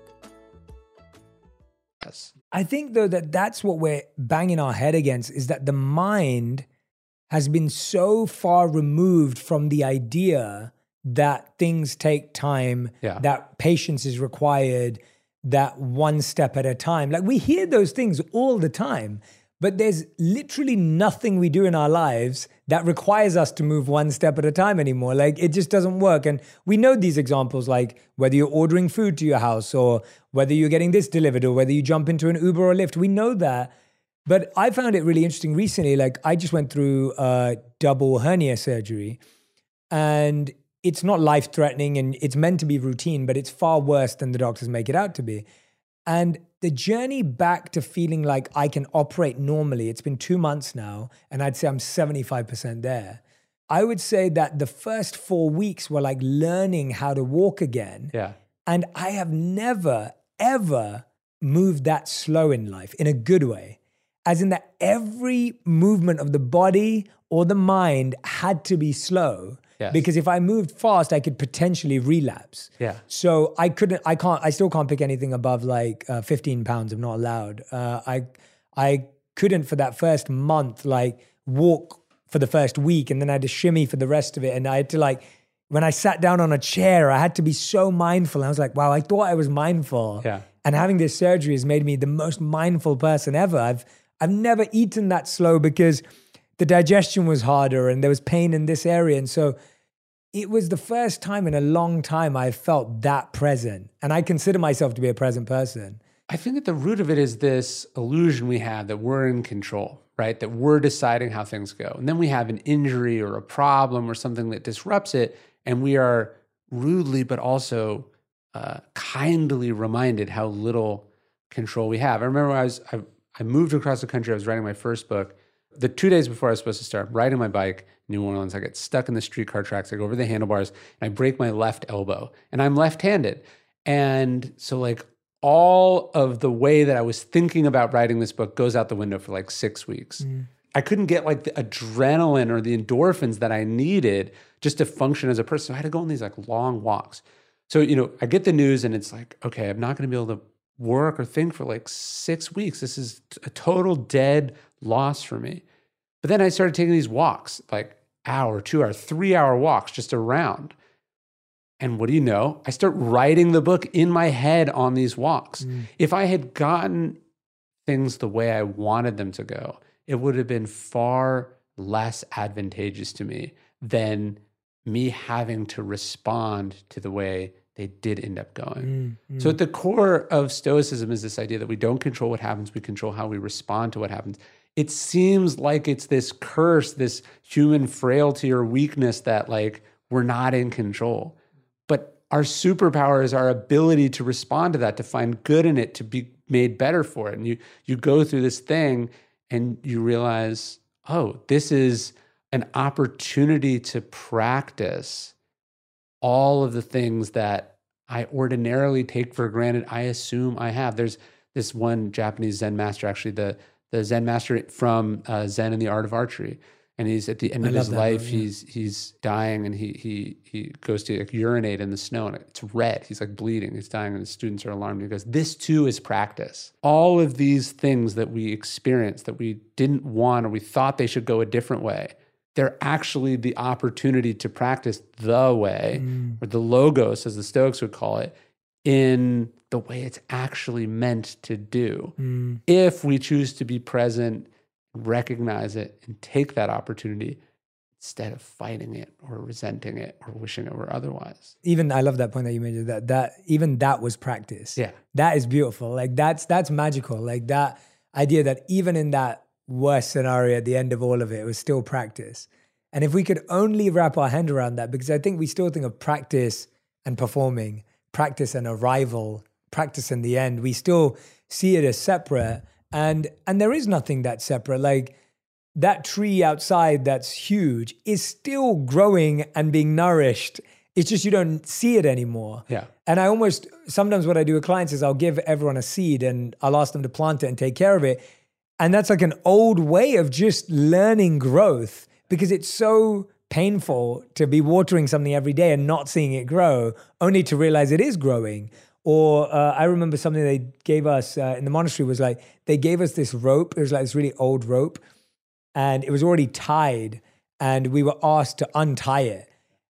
B: Yes.
A: I think though that that's what we're banging our head against, is that the mind has been so far removed from the idea that things take time,
B: Yeah.
A: that patience is required, that one step at a time. Like we hear those things all the time, but there's literally nothing we do in our lives that requires us to move one step at a time anymore. Like it just doesn't work. And we know these examples, like whether you're ordering food to your house or whether you're getting this delivered or whether you jump into an Uber or Lyft. We know that. But I found it really interesting recently. Like I just went through a double hernia surgery, and it's not life-threatening and it's meant to be routine, but it's far worse than the doctors make it out to be. And the journey back to feeling like I can operate normally, it's been two months now, and I'd say I'm seventy-five percent there. I would say that the first four weeks were like learning how to walk again.
B: Yeah.
A: And I have never, ever moved that slow in life in a good way. As in that every movement of the body or the mind had to be slow.
B: Yes.
A: Because if I moved fast, I could potentially relapse.
B: Yeah.
A: So I couldn't, I can't, I still can't pick anything above like uh, fifteen pounds. I'm not allowed. Uh, I, I couldn't for that first month, like walk for the first week, and then I had to shimmy for the rest of it. And I had to like, when I sat down on a chair, I had to be so mindful. I was like, wow, I thought I was mindful.
B: Yeah.
A: And having this surgery has made me the most mindful person ever. I've, I've never eaten that slow because the digestion was harder and there was pain in this area. And so it was the first time in a long time I felt that present. And I consider myself to be a present person.
B: I think at the root of it is this illusion we have that we're in control, right? That we're deciding how things go. And then we have an injury or a problem or something that disrupts it. And we are rudely, but also uh, kindly reminded how little control we have. I remember I was, I, I moved across the country. I was writing my first book. The two days before I was supposed to start, I'm riding my bike, New Orleans, I get stuck in the streetcar tracks. I go over the handlebars and I break my left elbow, and I'm left-handed. And so like all of the way that I was thinking about writing this book goes out the window for like six weeks. Mm. I couldn't get like the adrenaline or the endorphins that I needed just to function as a person. So I had to go on these like long walks. So, you know, I get the news and it's like, okay, I'm not going to be able to work or think for like six weeks. This is a total dead loss for me. But then I started taking these walks, like hour, two hour, three hour walks just around. And what do you know? I start writing the book in my head on these walks. Mm. If I had gotten things the way I wanted them to go, it would have been far less advantageous to me than me having to respond to the way they did end up going. Mm, mm. So at the core of Stoicism is this idea that we don't control what happens, we control how we respond to what happens. It seems like it's this curse, this human frailty or weakness that like we're not in control. But our superpower is our ability to respond to that, to find good in it, to be made better for it. And you you go through this thing and you realize, oh, this is an opportunity to practice all of the things that I ordinarily take for granted, I assume I have. There's this one Japanese Zen master, actually the, the Zen master from uh, Zen and the Art of Archery. And he's at the end
A: I
B: of his
A: that,
B: life,
A: yeah.
B: he's he's dying, and he he he goes to like, urinate in the snow, and it's red. He's like bleeding. He's dying, and the students are alarmed. He goes, "This too is practice. All of these things that we experience that we didn't want or we thought they should go a different way, they're actually the opportunity to practice the way, mm. or the logos, as the Stoics would call it, in the way it's actually meant to do. Mm. If we choose to be present, recognize it, and take that opportunity instead of fighting it or resenting it or wishing it were otherwise."
A: Even I love that point that you made, that that even that was practice.
B: Yeah.
A: That is beautiful. Like that's that's magical. Like that idea that even in that worst scenario at the end of all of it, it was still practice. And if we could only wrap our hand around that, because I think we still think of practice and performing, practice and arrival, practice in the end, we still see it as separate. And and there is nothing that's separate. Like that tree outside that's huge is still growing and being nourished. It's just you don't see it anymore.
B: Yeah.
A: And I almost, sometimes what I do with clients is I'll give everyone a seed and I'll ask them to plant it and take care of it. And that's like an old way of just learning growth, because it's so painful to be watering something every day and not seeing it grow, only to realize it is growing. Or uh, I remember something they gave us uh, in the monastery was like, they gave us this rope. It was like this really old rope, and it was already tied, and we were asked to untie it.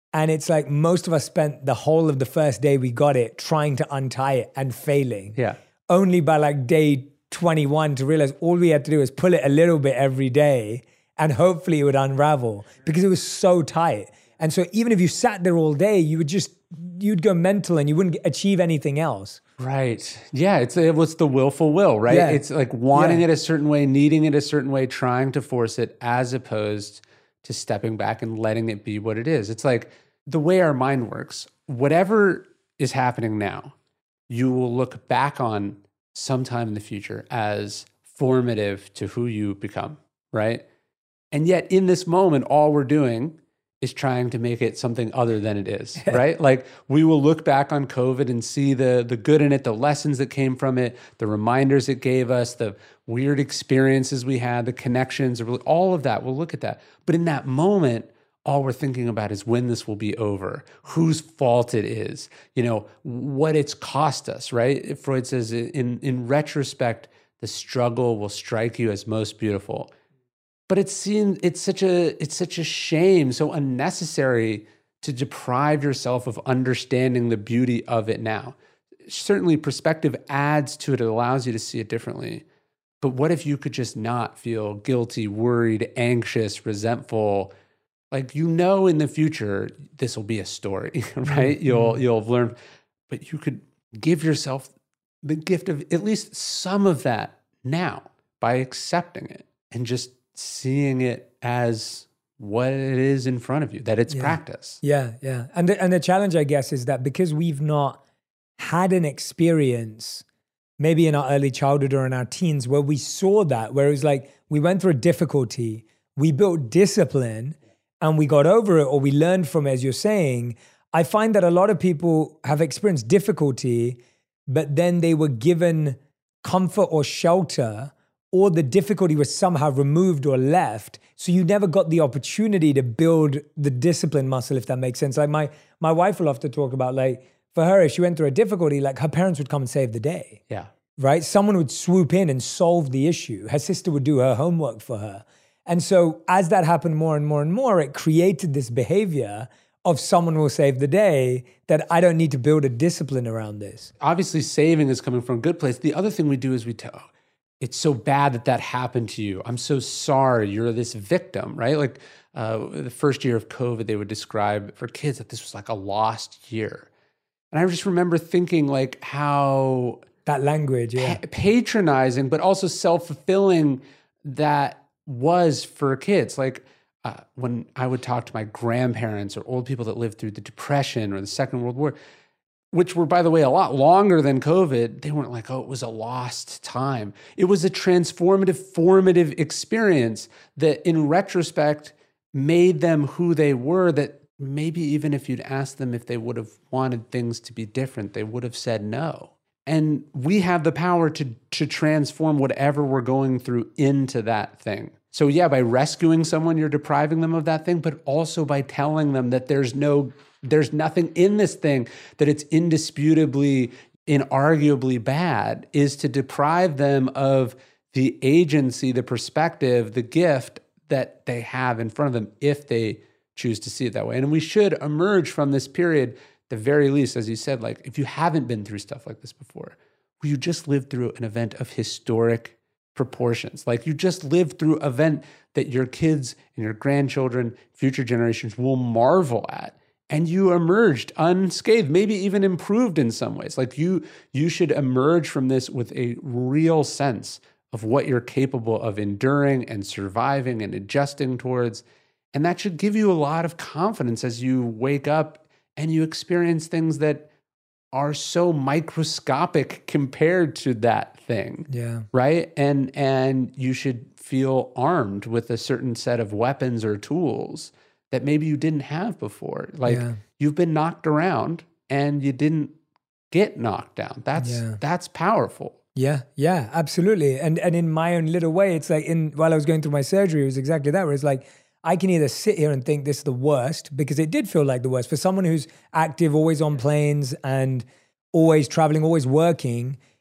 A: And it's like most of us spent the whole of the first day we got it trying to untie it and failing.
B: Yeah.
A: Only by like day twenty-one to realize all we had to do was pull it a little bit every day and hopefully it would unravel because it was so tight. And so even if you sat there all day, you would just, you'd go mental and you wouldn't achieve anything else.
B: Right. Yeah. It's it was the willful will, right?
A: Yeah.
B: It's like wanting
A: Yeah.
B: it a certain way, needing it a certain way, trying to force it, as opposed to stepping back and letting it be what it is. It's like the way our mind works, whatever is happening now, you will look back on sometime in the future as formative to who you become, right? And yet in this moment, all we're doing is trying to make it something other than it is, right? Like we will look back on COVID and see the the good in it, the lessons that came from it, the reminders it gave us, the weird experiences we had, the connections, all of that. We'll look at that. But in that moment, all we're thinking about is when this will be over, whose fault it is, you know, what it's cost us, right? Freud says in, in retrospect, the struggle will strike you as most beautiful. But it seems it's such a it's such a shame, so unnecessary to deprive yourself of understanding the beauty of it now. Certainly perspective adds to it, it allows you to see it differently. But what if you could just not feel guilty, worried, anxious, resentful? Like you know in the future this will be a story, right? Mm-hmm. You'll you'll have learned, but you could give yourself the gift of at least some of that now by accepting it and just seeing it as what it is in front of you, that it's
A: yeah.
B: practice.
A: Yeah, yeah. And the, and the challenge, I guess, is that because we've not had an experience, maybe in our early childhood or in our teens, where we saw that, where it was like we went through a difficulty, we built discipline, and we got over it, or we learned from it, as you're saying. I find that a lot of people have experienced difficulty, but then they were given comfort or shelter, or the difficulty was somehow removed or left. So you never got the opportunity to build the discipline muscle, if that makes sense. Like my my wife will often talk about, like, for her, if she went through a difficulty, like her parents would come and save the day.
B: Yeah.
A: Right? Someone would swoop in and solve the issue. Her sister would do her homework for her. And so as that happened more and more and more, it created this behavior of someone will save the day, that I don't need to build a discipline around this.
B: Obviously, saving is coming from a good place. The other thing we do is we tell, it's so bad that that happened to you. I'm so sorry. You're this victim, right? Like uh, the first year of COVID, they would describe for kids that this was like a lost year. And I just remember thinking like how...
A: That language, yeah.
B: Pa- patronizing, but also self-fulfilling that was for kids. Like uh, when I would talk to my grandparents or old people that lived through the Depression or the Second World War, which were, by the way, a lot longer than COVID, they weren't like, oh, it was a lost time. It was a transformative, formative experience that in retrospect made them who they were, that maybe even if you'd asked them if they would have wanted things to be different, they would have said no. And we have the power to, to transform whatever we're going through into that thing. So yeah, by rescuing someone, you're depriving them of that thing, but also by telling them that there's no There's nothing in this thing, that it's indisputably, inarguably bad, is to deprive them of the agency, the perspective, the gift that they have in front of them if they choose to see it that way. And we should emerge from this period, the very least, as you said, like if you haven't been through stuff like this before, where you just lived through an event of historic proportions, like you just lived through an event that your kids and your grandchildren, future generations will marvel at. And you emerged unscathed, maybe even improved in some ways. Like you, you should emerge from this with a real sense of what you're capable of enduring and surviving and adjusting towards. And that should give you a lot of confidence as you wake up and you experience things that are so microscopic compared to that thing.
A: Yeah.
B: Right? And and you should feel armed with a certain set of weapons or tools that maybe you didn't have before. Like
A: yeah.
B: you've been knocked around and you didn't get knocked down. That's
A: yeah.
B: that's powerful.
A: Yeah, yeah, absolutely. And and in my own little way, it's like in while I was going through my surgery, it was exactly that, where it's like, I can either sit here and think this is the worst, because it did feel like the worst. For someone who's active, always on planes and always traveling, always working,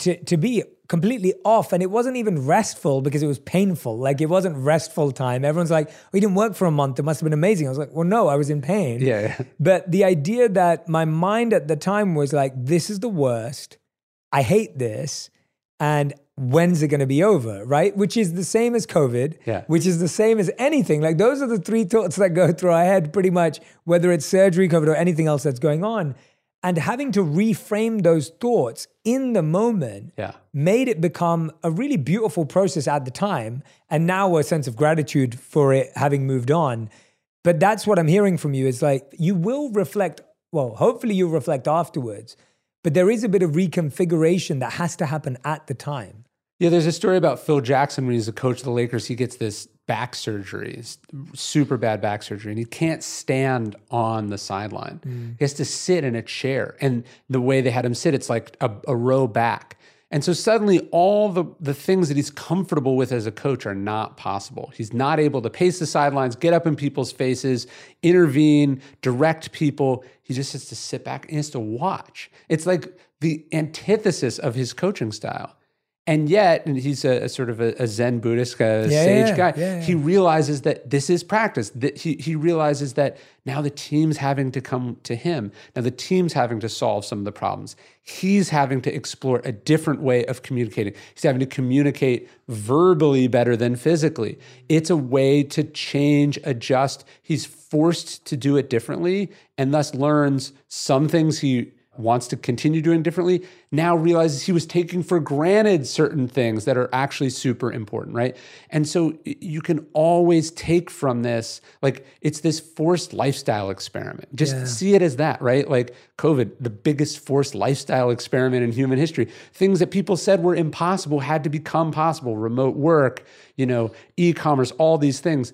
A: to, to be completely off. And it wasn't even restful because it was painful. Like it wasn't restful time. Everyone's like, oh, you didn't work for a month. It must have been amazing. I was like, well, no, I was in pain.
B: Yeah, yeah.
A: But the idea that my mind at the time was like, this is the worst. I hate this. And when's it going to be over, right? Which is the same as COVID,
B: yeah.
A: which is the same as anything. Like those are the three thoughts that go through our head pretty much, whether it's surgery, COVID, or anything else that's going on. And having to reframe those thoughts in the moment
B: yeah.
A: made it become a really beautiful process at the time. And now a sense of gratitude for it having moved on. But that's what I'm hearing from you is like, you will reflect, well, hopefully you'll reflect afterwards, but there is a bit of reconfiguration that has to happen at the time.
B: Yeah, there's a story about Phil Jackson when he's a coach of the Lakers. He gets this back surgery, super bad back surgery, and he can't stand on the sideline. Mm. He has to sit in a chair. And the way they had him sit, it's like a, a row back. And so suddenly all the, the things that he's comfortable with as a coach are not possible. He's not able to pace the sidelines, get up in people's faces, intervene, direct people. He just has to sit back and he has to watch. It's like the antithesis of his coaching style. And yet, and he's a, a sort of a, a Zen Buddhist, a
A: yeah,
B: sage
A: yeah,
B: guy,
A: yeah, yeah.
B: he realizes that this is practice. That he, he realizes that now the team's having to come to him. Now the team's having to solve some of the problems. He's having to explore a different way of communicating. He's having to communicate verbally better than physically. It's a way to change, adjust. He's forced to do it differently and thus learns some things he wants to continue doing differently, now realizes he was taking for granted certain things that are actually super important, right? And so you can always take from this, like it's this forced lifestyle experiment. Just
A: yeah.
B: see it as that, right? Like COVID, the biggest forced lifestyle experiment in human history. Things that people said were impossible had to become possible. Remote work, you know, e-commerce, all these things.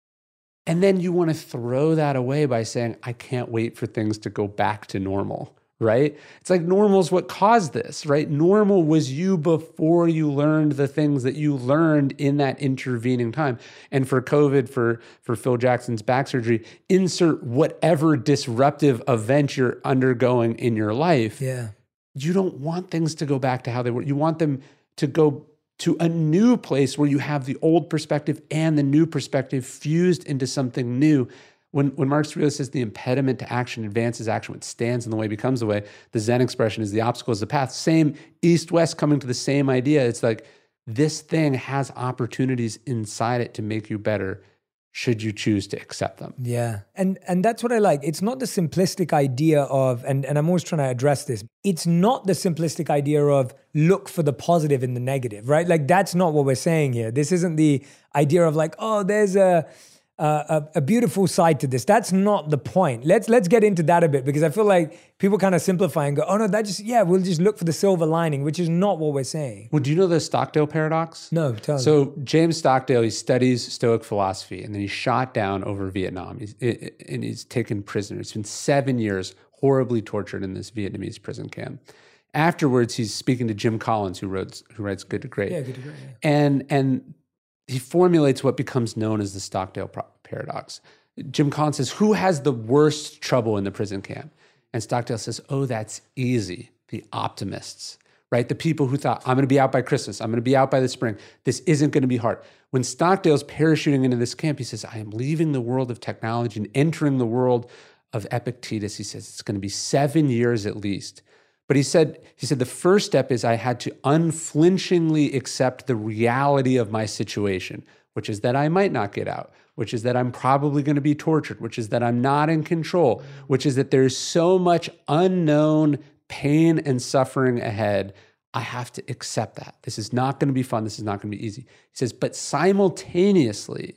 B: And then you want to throw that away by saying, I can't wait for things to go back to normal. Right? It's like normal is what caused this, right? Normal was you before you learned the things that you learned in that intervening time. And for COVID, for, for Phil Jackson's back surgery, insert whatever disruptive event you're undergoing in your life.
A: Yeah.
B: You don't want things to go back to how they were. You want them to go to a new place where you have the old perspective and the new perspective fused into something new. When when Marcus Aurelius says the impediment to action advances action, what stands in the way becomes the way, the Zen expression is the obstacle is the path. Same east-west coming to the same idea. It's like this thing has opportunities inside it to make you better should you choose to accept them.
A: Yeah. And and that's what I like. It's not the simplistic idea of, and, and I'm always trying to address this, it's not the simplistic idea of look for the positive in the negative, right? Like that's not what we're saying here. This isn't the idea of like, oh, there's a... Uh, a, a beautiful side to this. That's not the point. Let's let's get into that a bit because I feel like people kind of simplify and go, oh no, that just, yeah, we'll just look for the silver lining, which is not what we're saying.
B: Well, do you know the Stockdale paradox?
A: No, tell me.
B: So James Stockdale, he studies Stoic philosophy and then he's shot down over Vietnam. He's, and he's taken prisoner. It's been seven years horribly tortured in this Vietnamese prison camp. Afterwards, he's speaking to Jim Collins, who wrote who writes Good to Great.
A: Yeah, Good to Great. Yeah.
B: And and he formulates what becomes known as the Stockdale paradox. Jim Collins says, who has the worst trouble in the prison camp? And Stockdale says, oh, that's easy. The optimists, right? The people who thought, I'm going to be out by Christmas. I'm going to be out by the spring. This isn't going to be hard. When Stockdale's parachuting into this camp, he says, I am leaving the world of technology and entering the world of Epictetus. He says, it's going to be seven years at least. But he said, he said, the first step is I had to unflinchingly accept the reality of my situation, which is that I might not get out, which is that I'm probably going to be tortured, which is that I'm not in control, which is that there's so much unknown pain and suffering ahead. I have to accept that. This is not going to be fun. This is not going to be easy. He says, but simultaneously,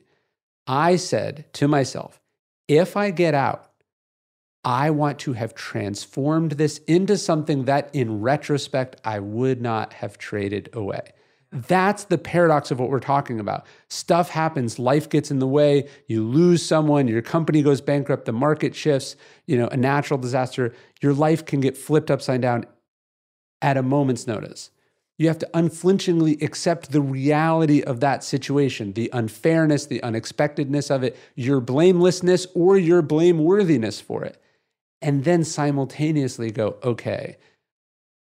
B: I said to myself, if I get out, I want to have transformed this into something that in retrospect, I would not have traded away. That's the paradox of what we're talking about. Stuff happens, life gets in the way, you lose someone, your company goes bankrupt, the market shifts, you know, a natural disaster, your life can get flipped upside down at a moment's notice. You have to unflinchingly accept the reality of that situation, the unfairness, the unexpectedness of it, your blamelessness or your blameworthiness for it. And then simultaneously go, okay,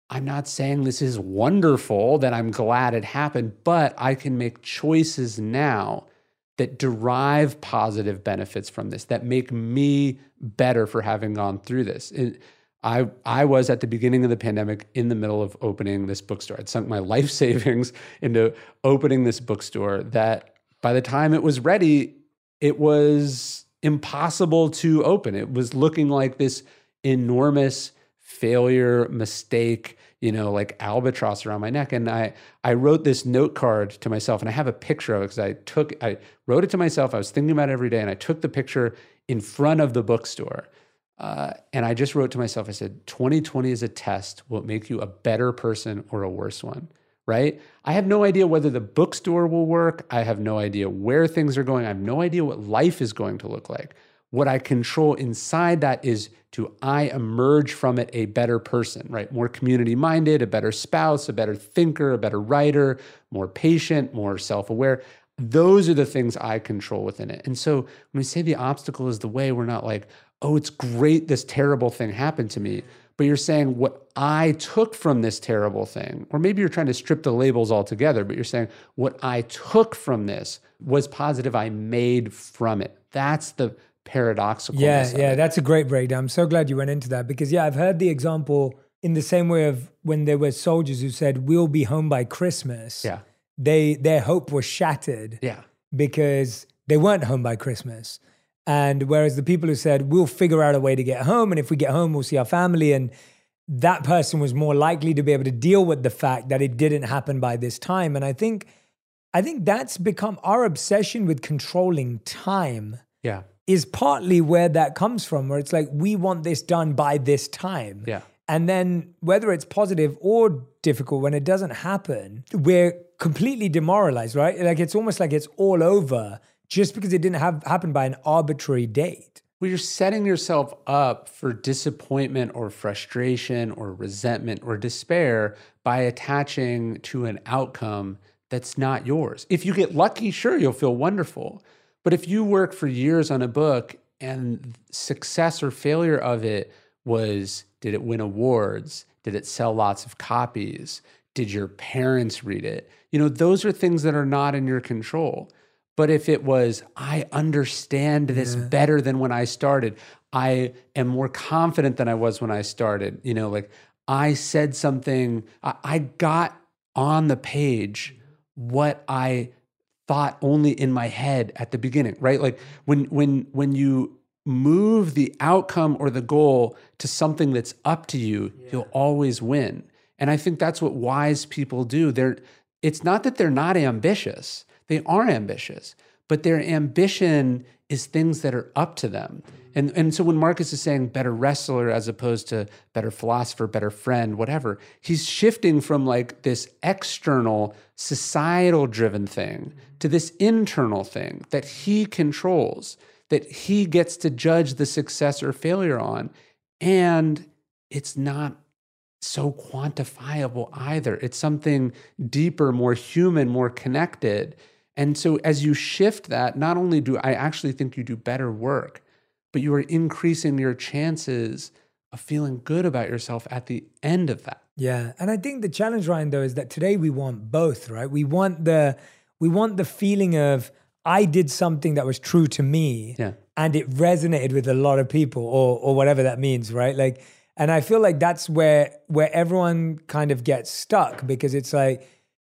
B: I'm not saying this is wonderful, that I'm glad it happened, but I can make choices now that derive positive benefits from this, that make me better for having gone through this. It, I I was at the beginning of the pandemic in the middle of opening this bookstore. I'd sunk my life savings into opening this bookstore that by the time it was ready, it was impossible to open. It was looking like this enormous failure, mistake, you know, like albatross around my neck. And I I wrote this note card to myself, and I have a picture of it because I took, I wrote it to myself. I was thinking about it every day, and I took the picture in front of the bookstore. Uh, and I just wrote to myself, I said, twenty twenty is a test. Will it make you a better person or a worse one? Right? I have no idea whether the bookstore will work. I have no idea where things are going. I have no idea what life is going to look like. What I control inside that is to I emerge from it a better person, right? More community-minded, a better spouse, a better thinker, a better writer, more patient, more self-aware. Those are the things I control within it. And so when we say the obstacle is the way, we're not like, oh, it's great this terrible thing happened to me. But you're saying what I took from this terrible thing, or maybe you're trying to strip the labels altogether, but you're saying what I took from this was positive I made from it. That's the paradoxical.
A: Yeah, yeah, that's a great breakdown. I'm so glad you went into that because, yeah, I've heard the example in the same way of when there were soldiers who said, we'll be home by Christmas.
B: Yeah.
A: They, their hope was shattered.
B: Yeah.
A: Because they weren't home by Christmas. And whereas the people who said, we'll figure out a way to get home, and if we get home, we'll see our family, and that person was more likely to be able to deal with the fact that it didn't happen by this time. And I think, I think that's become our obsession with controlling time.
B: Yeah.
A: Is partly where that comes from, where it's like, we want this done by this time.
B: Yeah.
A: And then whether it's positive or difficult, when it doesn't happen, we're completely demoralized, right? Like it's almost like it's all over just because it didn't have happen by an arbitrary date.
B: Well, you're setting yourself up for disappointment or frustration or resentment or despair by attaching to an outcome that's not yours. If you get lucky, sure, you'll feel wonderful. But if you work for years on a book and success or failure of it was, did it win awards? Did it sell lots of copies? Did your parents read it? You know, those are things that are not in your control. But if it was, I understand this yeah. better than when I started. I am more confident than I was when I started. You know, like I said something, I, I got on the page what I thought only in my head at the beginning, right? Like when when when you move the outcome or the goal to something that's up to you, yeah. you'll always win. And I think that's what wise people do. They're it's not that they're not ambitious. They are ambitious, but their ambition is things that are up to them. And, and so when Marcus is saying better wrestler as opposed to better philosopher, better friend, whatever, he's shifting from like this external societal driven thing to this internal thing that he controls, that he gets to judge the success or failure on. And it's not so quantifiable either. It's something deeper, more human, more connected. And so as you shift that, not only do I actually think you do better work, but you are increasing your chances of feeling good about yourself at the end of that.
A: Yeah. And I think the challenge, Ryan, though, is that today we want both, right? We want the we want the feeling of I did something that was true to me
B: yeah.
A: and it resonated with a lot of people or or whatever that means, right? Like, and I feel like that's where where everyone kind of gets stuck because it's like,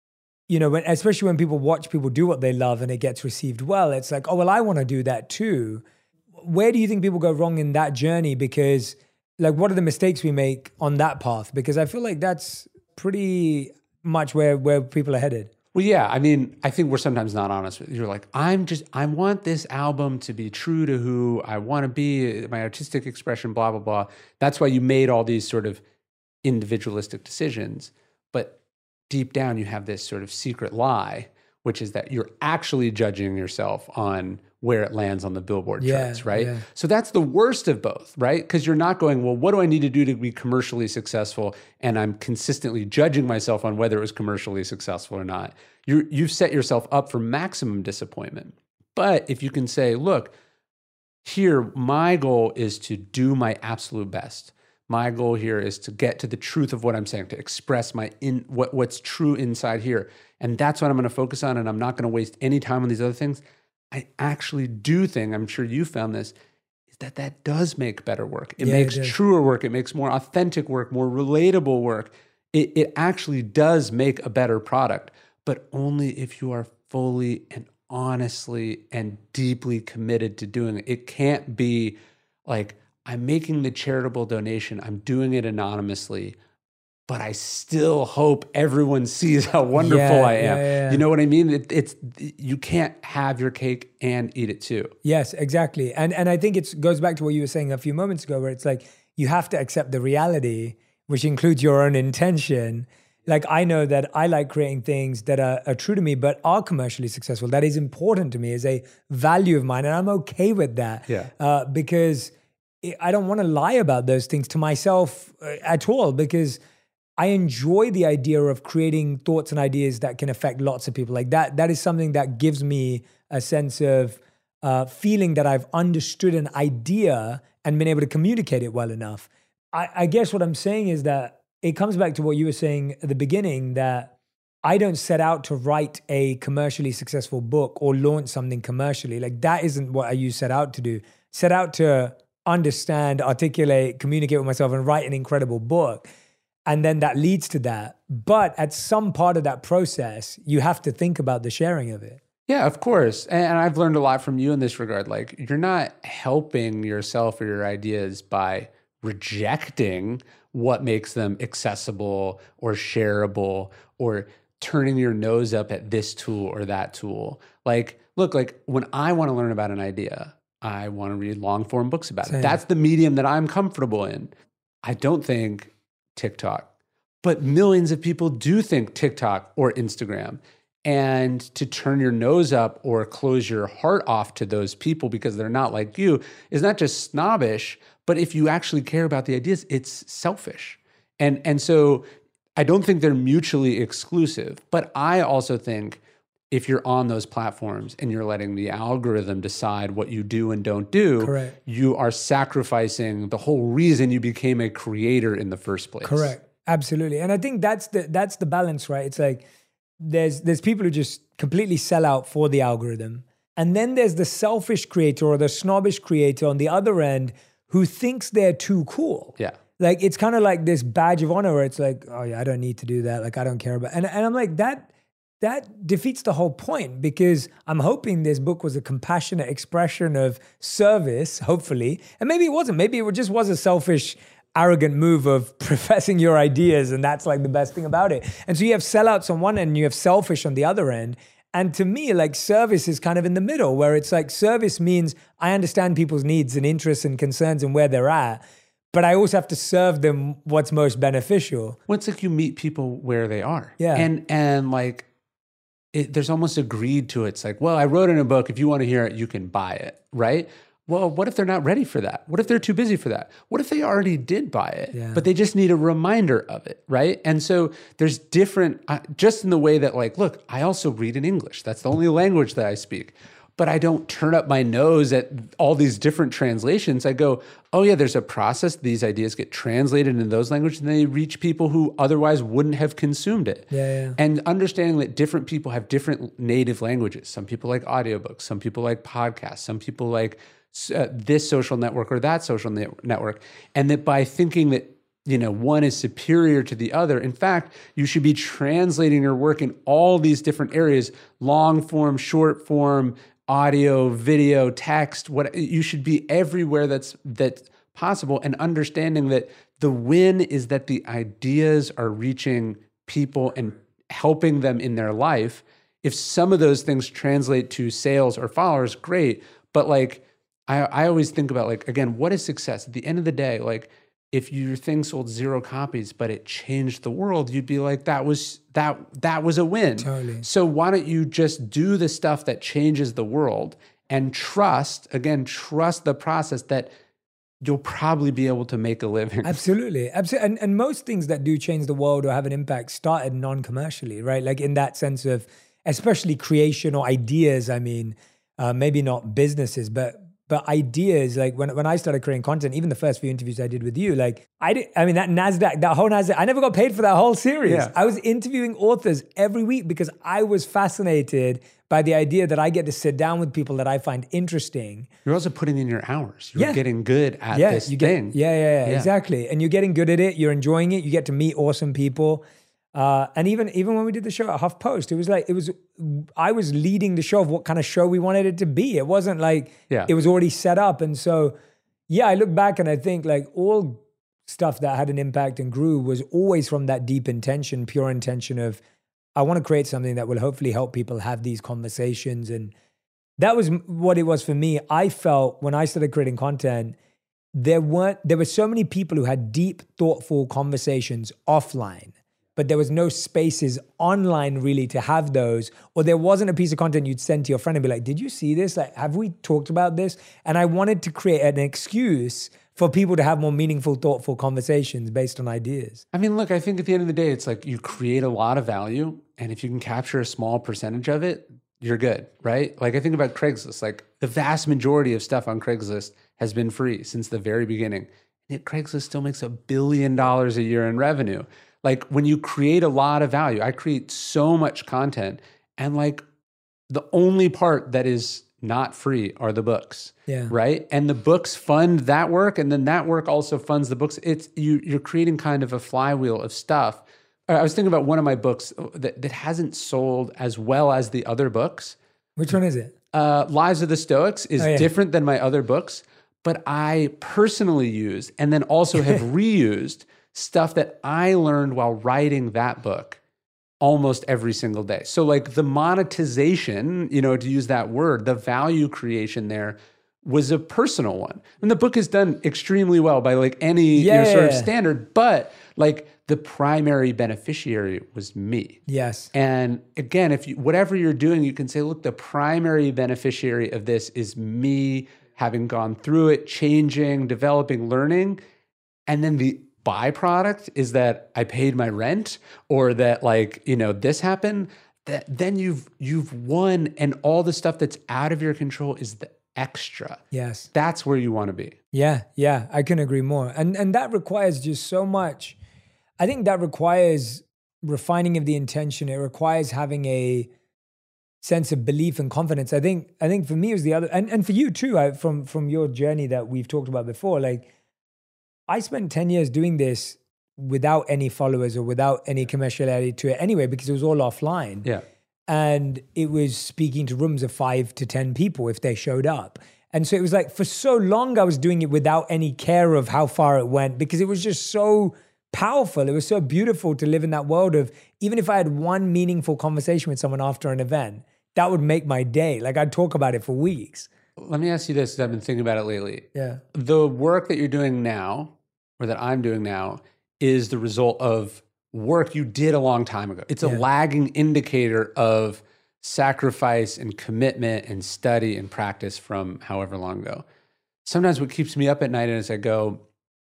A: you know, when, especially when people watch people do what they love and it gets received well, it's like, oh, well, I want to do that too. Where do you think people go wrong in that journey? Because like, what are the mistakes we make on that path? Because I feel like that's pretty much where, where people are headed.
B: Well, yeah. I mean, I think we're sometimes not honest with you. You're like, I'm just, I want this album to be true to who I want to be, my artistic expression, blah, blah, blah. That's why you made all these sort of individualistic decisions. But deep down, you have this sort of secret lie, which is that you're actually judging yourself on where it lands on the Billboard
A: yeah,
B: charts, right?
A: Yeah.
B: So that's the worst of both, right? Because you're not going, well, what do I need to do to be commercially successful? And I'm consistently judging myself on whether it was commercially successful or not. You're, you've set yourself up for maximum disappointment. But if you can say, look, here, my goal is to do my absolute best. My goal here is to get to the truth of what I'm saying, to express my in what, what's true inside here. And that's what I'm going to focus on. And I'm not going to waste any time on these other things. I actually do think, I'm sure you found this, is that that does make better work. It
A: Yeah,
B: makes
A: it does.
B: truer work. It makes more authentic work, more relatable work. It, it actually does make a better product, but only if you are fully and honestly and deeply committed to doing it. It can't be like, I'm making the charitable donation, I'm doing it anonymously, but I still hope everyone sees how wonderful
A: Yeah,
B: I am.
A: yeah, yeah.
B: You know what I mean? It, it's you can't have your cake and eat it too.
A: Yes, exactly. And and I think it goes back to what you were saying a few moments ago, where it's like you have to accept the reality, which includes your own intention. Like I know that I like creating things that are, are true to me, but are commercially successful. That is important to me, is a value of mine, and I'm okay with that.
B: Yeah.
A: Uh, because I don't want to lie about those things to myself uh, at all, because I enjoy the idea of creating thoughts and ideas that can affect lots of people. Like that, that is something that gives me a sense of uh, feeling that I've understood an idea and been able to communicate it well enough. I, I guess what I'm saying is that it comes back to what you were saying at the beginning, that I don't set out to write a commercially successful book or launch something commercially. Like that isn't what I set out to do. Set out to understand, articulate, communicate with myself, and write an incredible book. And then that leads to that. But at some part of that process, you have to think about the sharing of it.
B: Yeah, of course. And I've learned a lot from you in this regard. Like, you're not helping yourself or your ideas by rejecting what makes them accessible or shareable, or turning your nose up at this tool or that tool. Like, look, like when I want to learn about an idea, I want to read long form books about
A: Same.
B: it. That's the medium that I'm comfortable in. I don't think TikTok, but millions of people do think TikTok or Instagram. And to turn your nose up or close your heart off to those people because they're not like you is not just snobbish, but if you actually care about the ideas, it's selfish. And, and so I don't think they're mutually exclusive, but I also think if you're on those platforms and you're letting the algorithm decide what you do and don't do,
A: Correct.
B: you are sacrificing the whole reason you became a creator in the first place.
A: Correct. Absolutely. And I think that's the that's the balance, right? It's like there's there's people who just completely sell out for the algorithm. And then there's the selfish creator or the snobbish creator on the other end who thinks they're too cool.
B: Yeah.
A: Like it's kind of like this badge of honor where it's like, oh yeah, I don't need to do that. Like I don't care about and, and I'm like, that that defeats the whole point, because I'm hoping this book was a compassionate expression of service, hopefully. And maybe it wasn't. Maybe it just was a selfish, arrogant move of professing your ideas, and that's like the best thing about it. And so you have sellouts on one end and you have selfish on the other end. And to me, like service is kind of in the middle, where it's like service means I understand people's needs and interests and concerns and where they're at, but I also have to serve them what's most beneficial.
B: Well, it's like you meet people where they are.
A: Yeah.
B: And, and like, It, there's almost a greed to it. It's like, well, I wrote in a book. If you want to hear it, you can buy it, right? Well, what if they're not ready for that? What if they're too busy for that? What if they already did buy it,
A: Yeah.
B: but they just need a reminder of it, right? And so there's different, uh, just in the way that like, look, I also read in English. That's the only language that I speak. But I don't turn up my nose at all these different translations. I go, oh yeah, there's a process. These ideas get translated into those languages and they reach people who otherwise wouldn't have consumed it.
A: Yeah, yeah.
B: And understanding that different people have different native languages. Some people like audiobooks, some people like podcasts, some people like uh, this social network or that social net- network. And that by thinking that, you know, one is superior to the other, in fact, you should be translating your work in all these different areas, long form, short form, audio, video, text, what you should be everywhere that's that's possible, and understanding that the win is that the ideas are reaching people and helping them in their life. If some of those things translate to sales or followers, great. But like I, I always think about like, again, what is success? At the end of the day, like if your thing sold zero copies, but it changed the world, you'd be like, that was that that was a win.
A: Totally.
B: So why don't you just do the stuff that changes the world and trust, again, trust the process that you'll probably be able to make a living.
A: Absolutely. Absolutely. And, and most things that do change the world or have an impact started non-commercially, right? Like in that sense of, especially creation or ideas, I mean, uh, maybe not businesses, but But ideas, like when, when I started creating content, even the first few interviews I did with you, like I did, I mean, that NASDAQ, that whole NASDAQ, I never got paid for that whole series.
B: Yeah.
A: I was interviewing authors every week because I was fascinated by the idea that I get to sit down with people that I find interesting.
B: You're also putting in your hours. You're
A: Yeah.
B: getting good at
A: Yeah,
B: this
A: you get,
B: thing.
A: yeah, yeah, yeah,
B: Yeah.
A: exactly. And you're getting good at it. You're enjoying it. You get to meet awesome people. Uh, and even even when we did the show at HuffPost, it was like, it was, I was leading the show of what kind of show we wanted it to be. It wasn't like
B: Yeah.
A: it was already set up. And so, yeah, I look back and I think like all stuff that had an impact and grew was always from that deep intention, pure intention of, I want to create something that will hopefully help people have these conversations. And that was m- what it was for me. I felt when I started creating content, there weren't, there were so many people who had deep, thoughtful conversations offline, but there was no spaces online really to have those, or there wasn't a piece of content you'd send to your friend and be like, did you see this? Like, have we talked about this? And I wanted to create an excuse for people to have more meaningful, thoughtful conversations based on ideas.
B: I mean, look, I think at the end of the day, it's like you create a lot of value. And if you can capture a small percentage of it, you're good, right? Like I think about Craigslist, like the vast majority of stuff on Craigslist has been free since the very beginning. Yet Craigslist still makes a billion dollars a year in revenue. Like when you create a lot of value, I create so much content, and like the only part that is not free are the books,
A: Yeah.
B: right? And the books fund that work, and then that work also funds the books. It's you, you're creating kind of a flywheel of stuff. I was thinking about one of my books that, that hasn't sold as well as the other books.
A: Which one is it?
B: Uh, Lives of the Stoics is
A: Oh, yeah.
B: different than my other books, but I personally used and then also have reused stuff that I learned while writing that book almost every single day. So like the monetization, you know, to use that word, the value creation there was a personal one. And the book is done extremely well by like any you know, sort of
A: Yeah.
B: standard, but like the primary beneficiary was me.
A: Yes.
B: And again, if you, whatever you're doing, you can say, look, the primary beneficiary of this is me having gone through it, changing, developing, learning. And then the byproduct is that I paid my rent, or that like, you know, this happened, that then you've you've won, and all the stuff that's out of your control is the extra.
A: Yes.
B: That's where you want to be.
A: Yeah, yeah, I can agree more. And and that requires just so much. I think that requires refining of the intention. It requires having a sense of belief and confidence. I think I think for me it was the other, and, and for you too, I, from from your journey that we've talked about before, like I spent ten years doing this without any followers or without any commerciality to it anyway, because it was all offline.
B: Yeah.
A: And it was speaking to rooms of five to ten people if they showed up. And so it was like for so long I was doing it without any care of how far it went, because it was just so powerful. It was so beautiful to live in that world of, even if I had one meaningful conversation with someone after an event, that would make my day. Like I'd talk about it for weeks.
B: Let me ask you this, 'cause I've been thinking about it lately.
A: Yeah.
B: The work that you're doing now, or that I'm doing now, is the result of work you did a long time ago. It's a
A: Yeah.
B: lagging indicator of sacrifice and commitment and study and practice from however long ago. Sometimes what keeps me up at night is I go,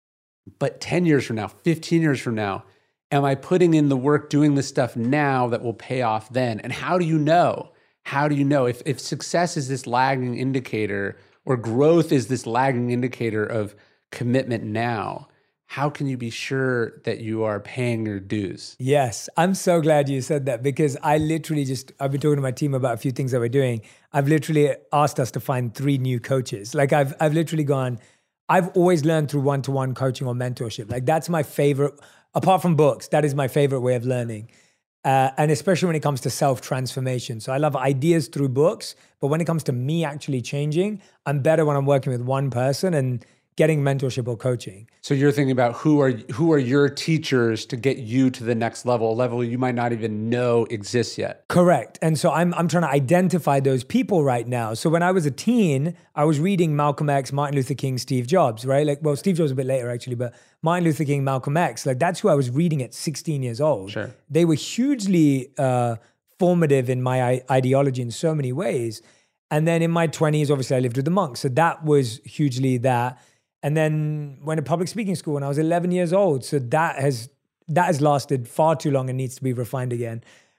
B: but ten years from now, fifteen years from now, am I putting in the work doing this stuff now that will pay off then? And how do you know? How do you know if, if success is this lagging indicator, or growth is this lagging indicator of commitment now? How can you be sure that you are paying your dues?
A: Yes, I'm so glad you said that, because I literally just, I've been talking to my team about a few things that we're doing. I've literally asked us to find three new coaches. Like I've I've literally gone, I've always learned through one-to-one coaching or mentorship. Like that's my favorite, apart from books, that is my favorite way of learning. Uh, and especially when it comes to self-transformation. So I love ideas through books, but when it comes to me actually changing, I'm better when I'm working with one person and getting mentorship or coaching.
B: So you're thinking about who are who are your teachers to get you to the next level, a level you might not even know exists yet.
A: Correct. And so I'm I'm trying to identify those people right now. So when I was a teen, I was reading Malcolm X, Martin Luther King, Steve Jobs, right? Like, well, Steve Jobs a bit later actually, but Martin Luther King, Malcolm X, like that's who I was reading at sixteen years old.
B: Sure.
A: They were hugely uh, formative in my I- ideology in so many ways. And then in my twenties, obviously I lived with the monks. So that was hugely that. And then went to public speaking school when I was eleven years old. So that has that has lasted far too long and needs to be refined again.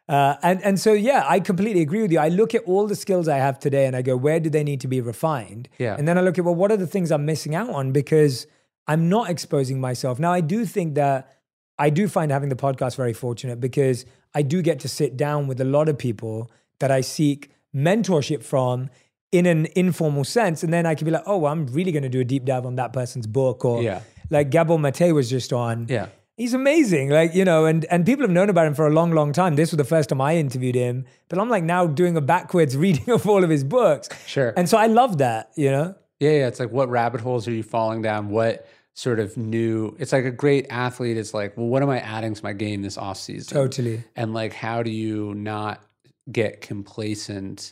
A: Uh, and, and so, yeah, I completely agree with you. I look at all the skills I have today and I go, where do they need to be refined?
B: Yeah.
A: And then I look at, well, what are the things I'm missing out on because I'm not exposing myself. Now, I do think that I do find having the podcast very fortunate because I do get to sit down with a lot of people that I seek mentorship from in an informal sense. And then I can be like, oh, well, I'm really going to do a deep dive on that person's book. Or
B: Yeah.
A: like Gabor Mate was just on.
B: Yeah.
A: He's amazing. Like, you know, and, and people have known about him for a long, long time. This was the first time I interviewed him, but I'm like now doing a backwards reading of all of his books.
B: Sure.
A: And so I love that, you know?
B: Yeah, yeah. It's like, what rabbit holes are you falling down? What sort of new, it's like a great athlete is like, well, what am I adding to my game this off season?
A: Totally.
B: And like, how do you not get complacent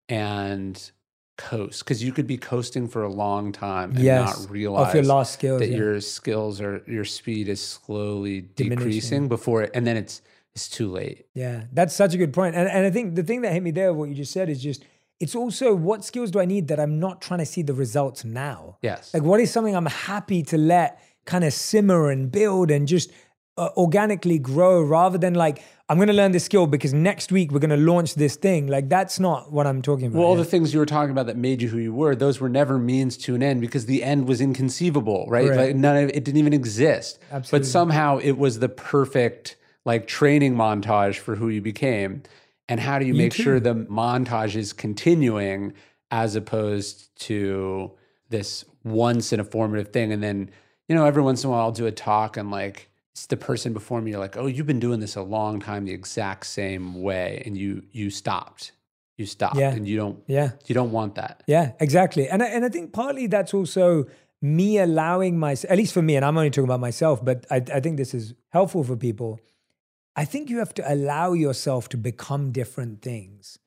B: and coast? Because you could be coasting for a long time and
A: Yes.
B: not realize
A: Off your lost skills,
B: that
A: yeah.
B: your skills or your speed is slowly
A: Diminishing.
B: decreasing before it, and then it's it's too late.
A: Yeah, that's such a good point. And, and I think the thing that hit me there, what you just said, is just, it's also what skills do I need that I'm not trying to see the results now?
B: Yes.
A: Like what is something I'm happy to let kind of simmer and build and just uh, organically grow rather than like, I'm going to learn this skill because next week we're going to launch this thing. Like that's not what I'm talking about.
B: Well, all
A: yeah.
B: the things you were talking about that made you who you were, those were never means to an end because the end was inconceivable, right?
A: Correct.
B: Like none of it didn't even exist.
A: Absolutely.
B: But somehow it was the perfect like training montage for who you became. And how do you,
A: You
B: make
A: too.
B: sure the montage is continuing as opposed to this once in a formative thing? And then, you know, every once in a while I'll do a talk and like it's the person before me, you're like, oh, you've been doing this a long time the exact same way. And you you stopped. You stopped.
A: Yeah.
B: And you don't
A: Yeah.
B: you don't want that.
A: Yeah, exactly. And I, and I think partly that's also me allowing myself, at least for me, and I'm only talking about myself, but I, I think this is helpful for people. I think you have to allow yourself to become different things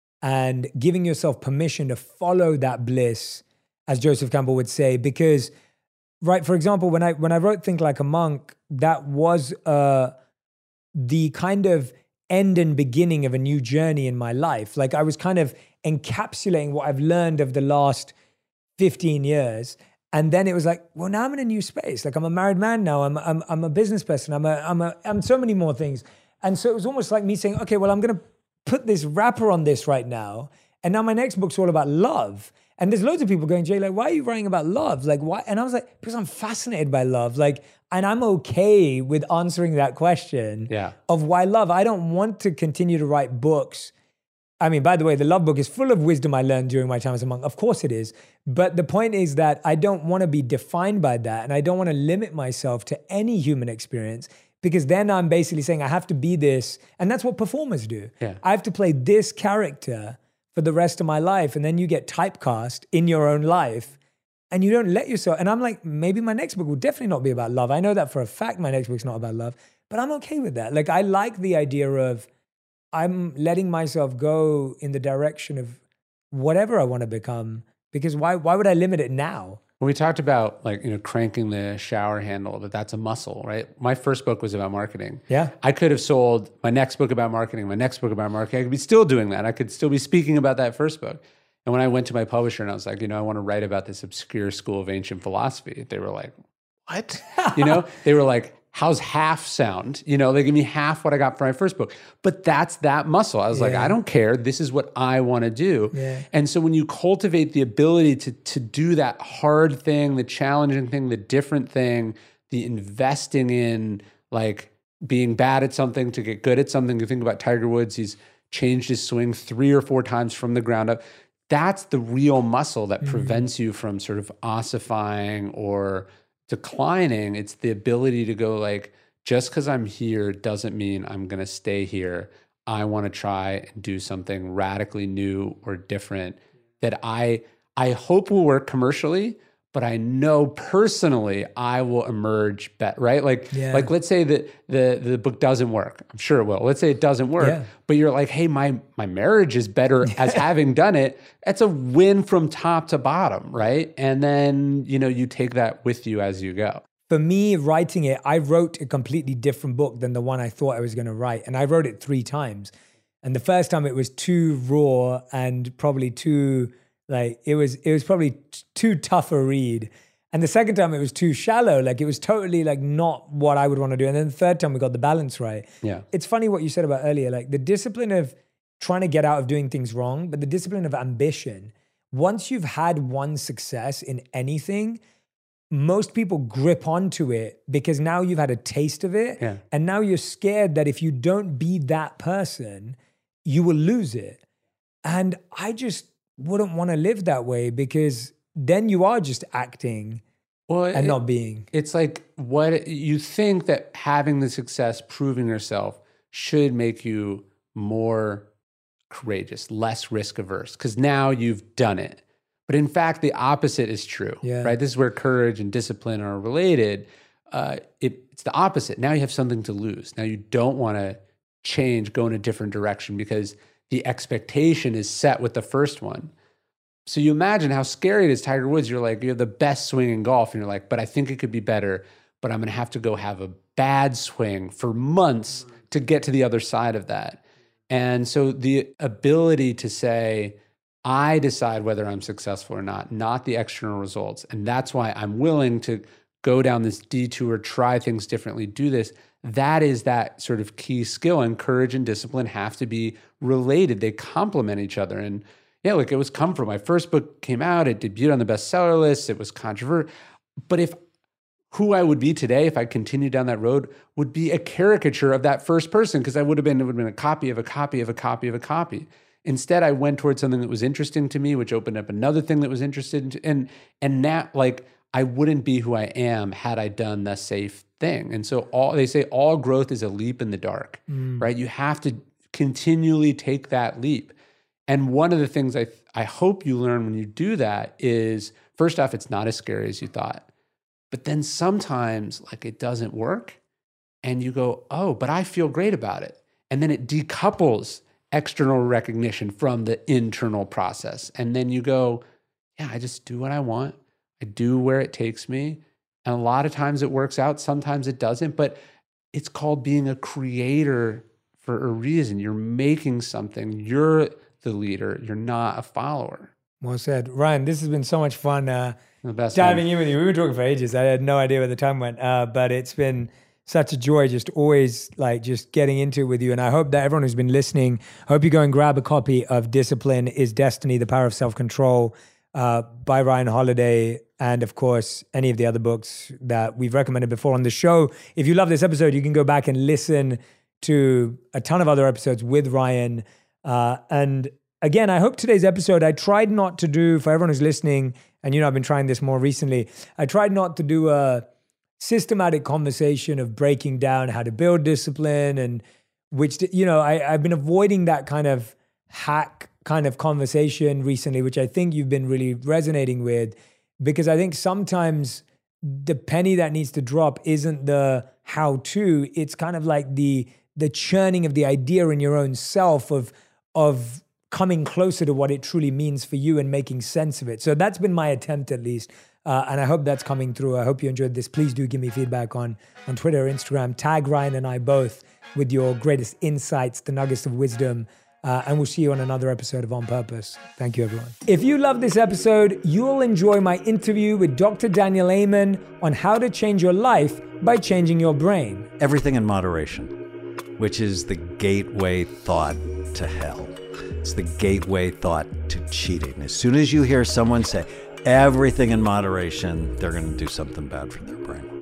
A: and giving yourself permission to follow that bliss, as Joseph Campbell would say, because, right, for example, when I when I wrote Think Like a Monk, that was uh, the kind of end and beginning of a new journey in my life. Like I was kind of encapsulating what I've learned of the last fifteen years. And then it was like, well, now I'm in a new space. Like I'm a married man now. I'm I'm I'm a business person. I'm a I'm a I'm so many more things. And so it was almost like me saying, okay, well, I'm gonna put this wrapper on this right now. And now my next book's all about love. And there's loads of people going, Jay, like, why are you writing about love? Like, why? And I was like, because I'm fascinated by love. Like, and I'm okay with answering that question
B: Yeah.
A: of why love. I don't want to continue to write books. I mean, by the way, the love book is full of wisdom I learned during my time as a monk. Of course it is. But the point is that I don't want to be defined by that. And I don't want to limit myself to any human experience because then I'm basically saying I have to be this. And that's what performers do.
B: Yeah.
A: I have to play this character for the rest of my life. And then you get typecast in your own life and you don't let yourself. And I'm like, maybe my next book will definitely not be about love. I know that for a fact my next book's not about love, but I'm okay with that. Like I like the idea of I'm letting myself go in the direction of whatever I want to become because why why would I limit it now?
B: When we talked about like, you know, cranking the shower handle, that that's a muscle, right? My first book was about marketing.
A: Yeah.
B: I could have sold my next book about marketing, my next book about marketing. I could be still doing that. I could still be speaking about that first book. And when I went to my publisher and I was like, you know, I want to write about this obscure school of ancient philosophy, they were like, what? You know, they were like, how's half sound? You know, they give me half what I got for my first book. But that's that muscle. I was like,
A: Yeah.
B: I don't care. This is what I want to do.
A: Yeah.
B: And so when you cultivate the ability to, to do that hard thing, the challenging thing, the different thing, the investing in like being bad at something to get good at something, you think about Tiger Woods, he's changed his swing three or four times from the ground up. That's the real muscle that mm-hmm. prevents you from sort of ossifying or declining. It's the ability to go like, just because I'm here doesn't mean I'm going to stay here. I want to try and do something radically new or different that I I hope will work commercially, but I know personally I will emerge better, right? Like,
A: Yeah.
B: like let's say that the, the book doesn't work. I'm sure it will. Let's say it doesn't work,
A: Yeah.
B: but you're like, hey, my my marriage is better as having done it. That's a win from top to bottom, right? And then, you know, you take that with you as you go.
A: For me, writing it, I wrote a completely different book than the one I thought I was going to write. And I wrote it three times. And the first time it was too raw and probably too, like, it was it was probably t- too tough a read. And the second time it was too shallow. Like it was totally like not what I would want to do. And then the third time we got the balance right.
B: Yeah.
A: It's funny what you said about earlier, like the discipline of trying to get out of doing things wrong, but the discipline of ambition. Once you've had one success in anything, most people grip onto it because now you've had a taste of it.
B: Yeah.
A: And now you're scared that if you don't be that person, you will lose it. And I just wouldn't want to live that way because then you are just acting
B: well,
A: and
B: it,
A: not being.
B: It's like what you think that having the success, proving yourself should make you more courageous, less risk averse, because now you've done it. But in fact, the opposite is true,
A: yeah.
B: right? This is where courage and discipline are related. Uh, it, it's the opposite. Now you have something to lose. Now you don't want to change, go in a different direction because the expectation is set with the first one. So you imagine how scary it is, Tiger Woods. You're like, you have the best swing in golf, and you're like, but I think it could be better, but I'm going to have to go have a bad swing for months to get to the other side of that. And so the ability to say, I decide whether I'm successful or not, not the external results. And that's why I'm willing to go down this detour, try things differently, do this. That is that sort of key skill. And courage and discipline have to be related. They complement each other. And yeah, like it was come from my first book came out, it debuted on the bestseller list, it was controversial. But if who I would be today, if I continued down that road, would be a caricature of that first person, because I would have been, it would have been a copy of a copy of a copy of a copy. Instead, I went towards something that was interesting to me, which opened up another thing that was interested in, and and now, like, I wouldn't be who I am had I done the safe thing. And so all they say, all growth is a leap in the dark, mm. right? You have to continually take that leap. And one of the things I I hope you learn when you do that is, first off, it's not as scary as you thought. But then sometimes, like, it doesn't work, and you go, oh, but I feel great about it. And then it decouples external recognition from the internal process. And then you go, yeah, I just do what I want. I do where it takes me. And a lot of times it works out, sometimes it doesn't, but it's called being a creator for a reason. You're making something. You're the leader. You're not a follower.
A: Well said. Ryan, this has been so much fun uh,
B: the best
A: diving
B: man.
A: in with you. We've been talking for ages. I had no idea where the time went, uh, but it's been such a joy just always like just getting into it with you. And I hope that everyone who's been listening, I hope you go and grab a copy of Discipline is Destiny, The Power of Self-Control uh, by Ryan Holiday. And of course, any of the other books that we've recommended before on the show. If you love this episode, you can go back and listen to a ton of other episodes with Ryan. Uh, and again, I hope today's episode, I tried not to do, for everyone who's listening, and you know, I've been trying this more recently, I tried not to do a systematic conversation of breaking down how to build discipline, and which, you know, I, I've been avoiding that kind of hack kind of conversation recently, which I think you've been really resonating with, because I think sometimes the penny that needs to drop isn't the how-to, it's kind of like the the churning of the idea in your own self of of coming closer to what it truly means for you and making sense of it. So that's been my attempt, at least. Uh, and I hope that's coming through. I hope you enjoyed this. Please do give me feedback on, on Twitter or Instagram. Tag Ryan and I both with your greatest insights, the nuggets of wisdom. Uh, and we'll see you on another episode of On Purpose. Thank you, everyone. If you love this episode, you'll enjoy my interview with Doctor Daniel Amen on how to change your life by changing your brain.
G: Everything in moderation, which is the gateway thought to hell. It's the gateway thought to cheating. As soon as you hear someone say everything in moderation, they're going to do something bad for their brain.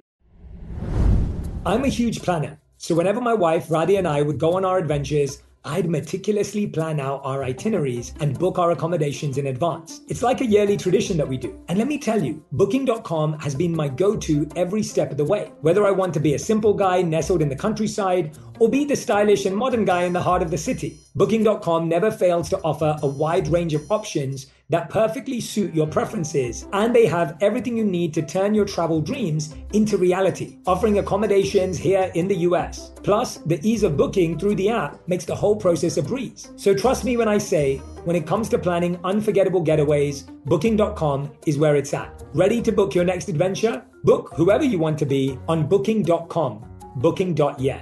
A: I'm a huge planner. So whenever my wife, Radhi, and I would go on our adventures, I'd meticulously plan out our itineraries and book our accommodations in advance. It's like a yearly tradition that we do. And let me tell you, booking dot com has been my go-to every step of the way. Whether I want to be a simple guy nestled in the countryside or be the stylish and modern guy in the heart of the city, booking dot com never fails to offer a wide range of options that perfectly suit your preferences, and they have everything you need to turn your travel dreams into reality, offering accommodations here in the U S. Plus, the ease of booking through the app makes the whole process a breeze. So trust me when I say, when it comes to planning unforgettable getaways, booking dot com is where it's at. Ready to book your next adventure? Book whoever you want to be on booking dot com. booking dot yeah.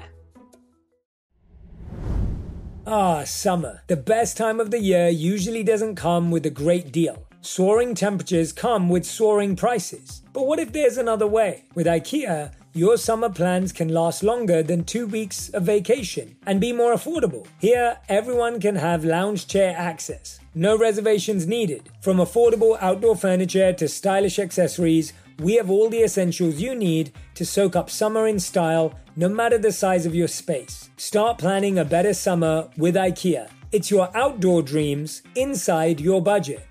A: Ah, summer. The best time of the year usually doesn't come with a great deal. Soaring temperatures come with soaring prices. But what if there's another way? With IKEA, your summer plans can last longer than two weeks of vacation and be more affordable. Here, everyone can have lounge chair access. No reservations needed. From affordable outdoor furniture to stylish accessories, we have all the essentials you need to soak up summer in style, no matter the size of your space. Start planning a better summer with IKEA. It's your outdoor dreams inside your budget.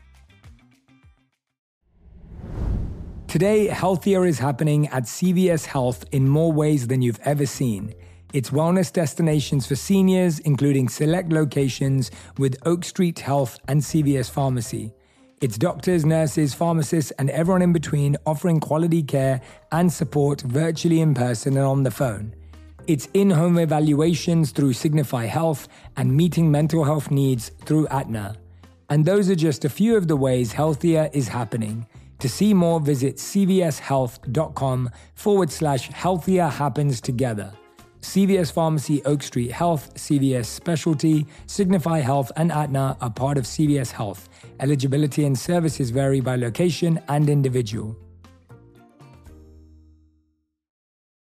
H: Today, healthier is happening at C V S Health in more ways than you've ever seen. It's wellness destinations for seniors, including select locations with Oak Street Health and C V S Pharmacy. It's doctors, nurses, pharmacists, and everyone in between offering quality care and support virtually, in person, and on the phone. It's in-home evaluations through Signify Health and meeting mental health needs through Aetna. And those are just a few of the ways healthier is happening. To see more, visit cvshealth.com forward slash healthier happens together. C V S Pharmacy, Oak Street Health, C V S Specialty, Signify Health, and Aetna are part of C V S Health. Eligibility and services vary by location and individual.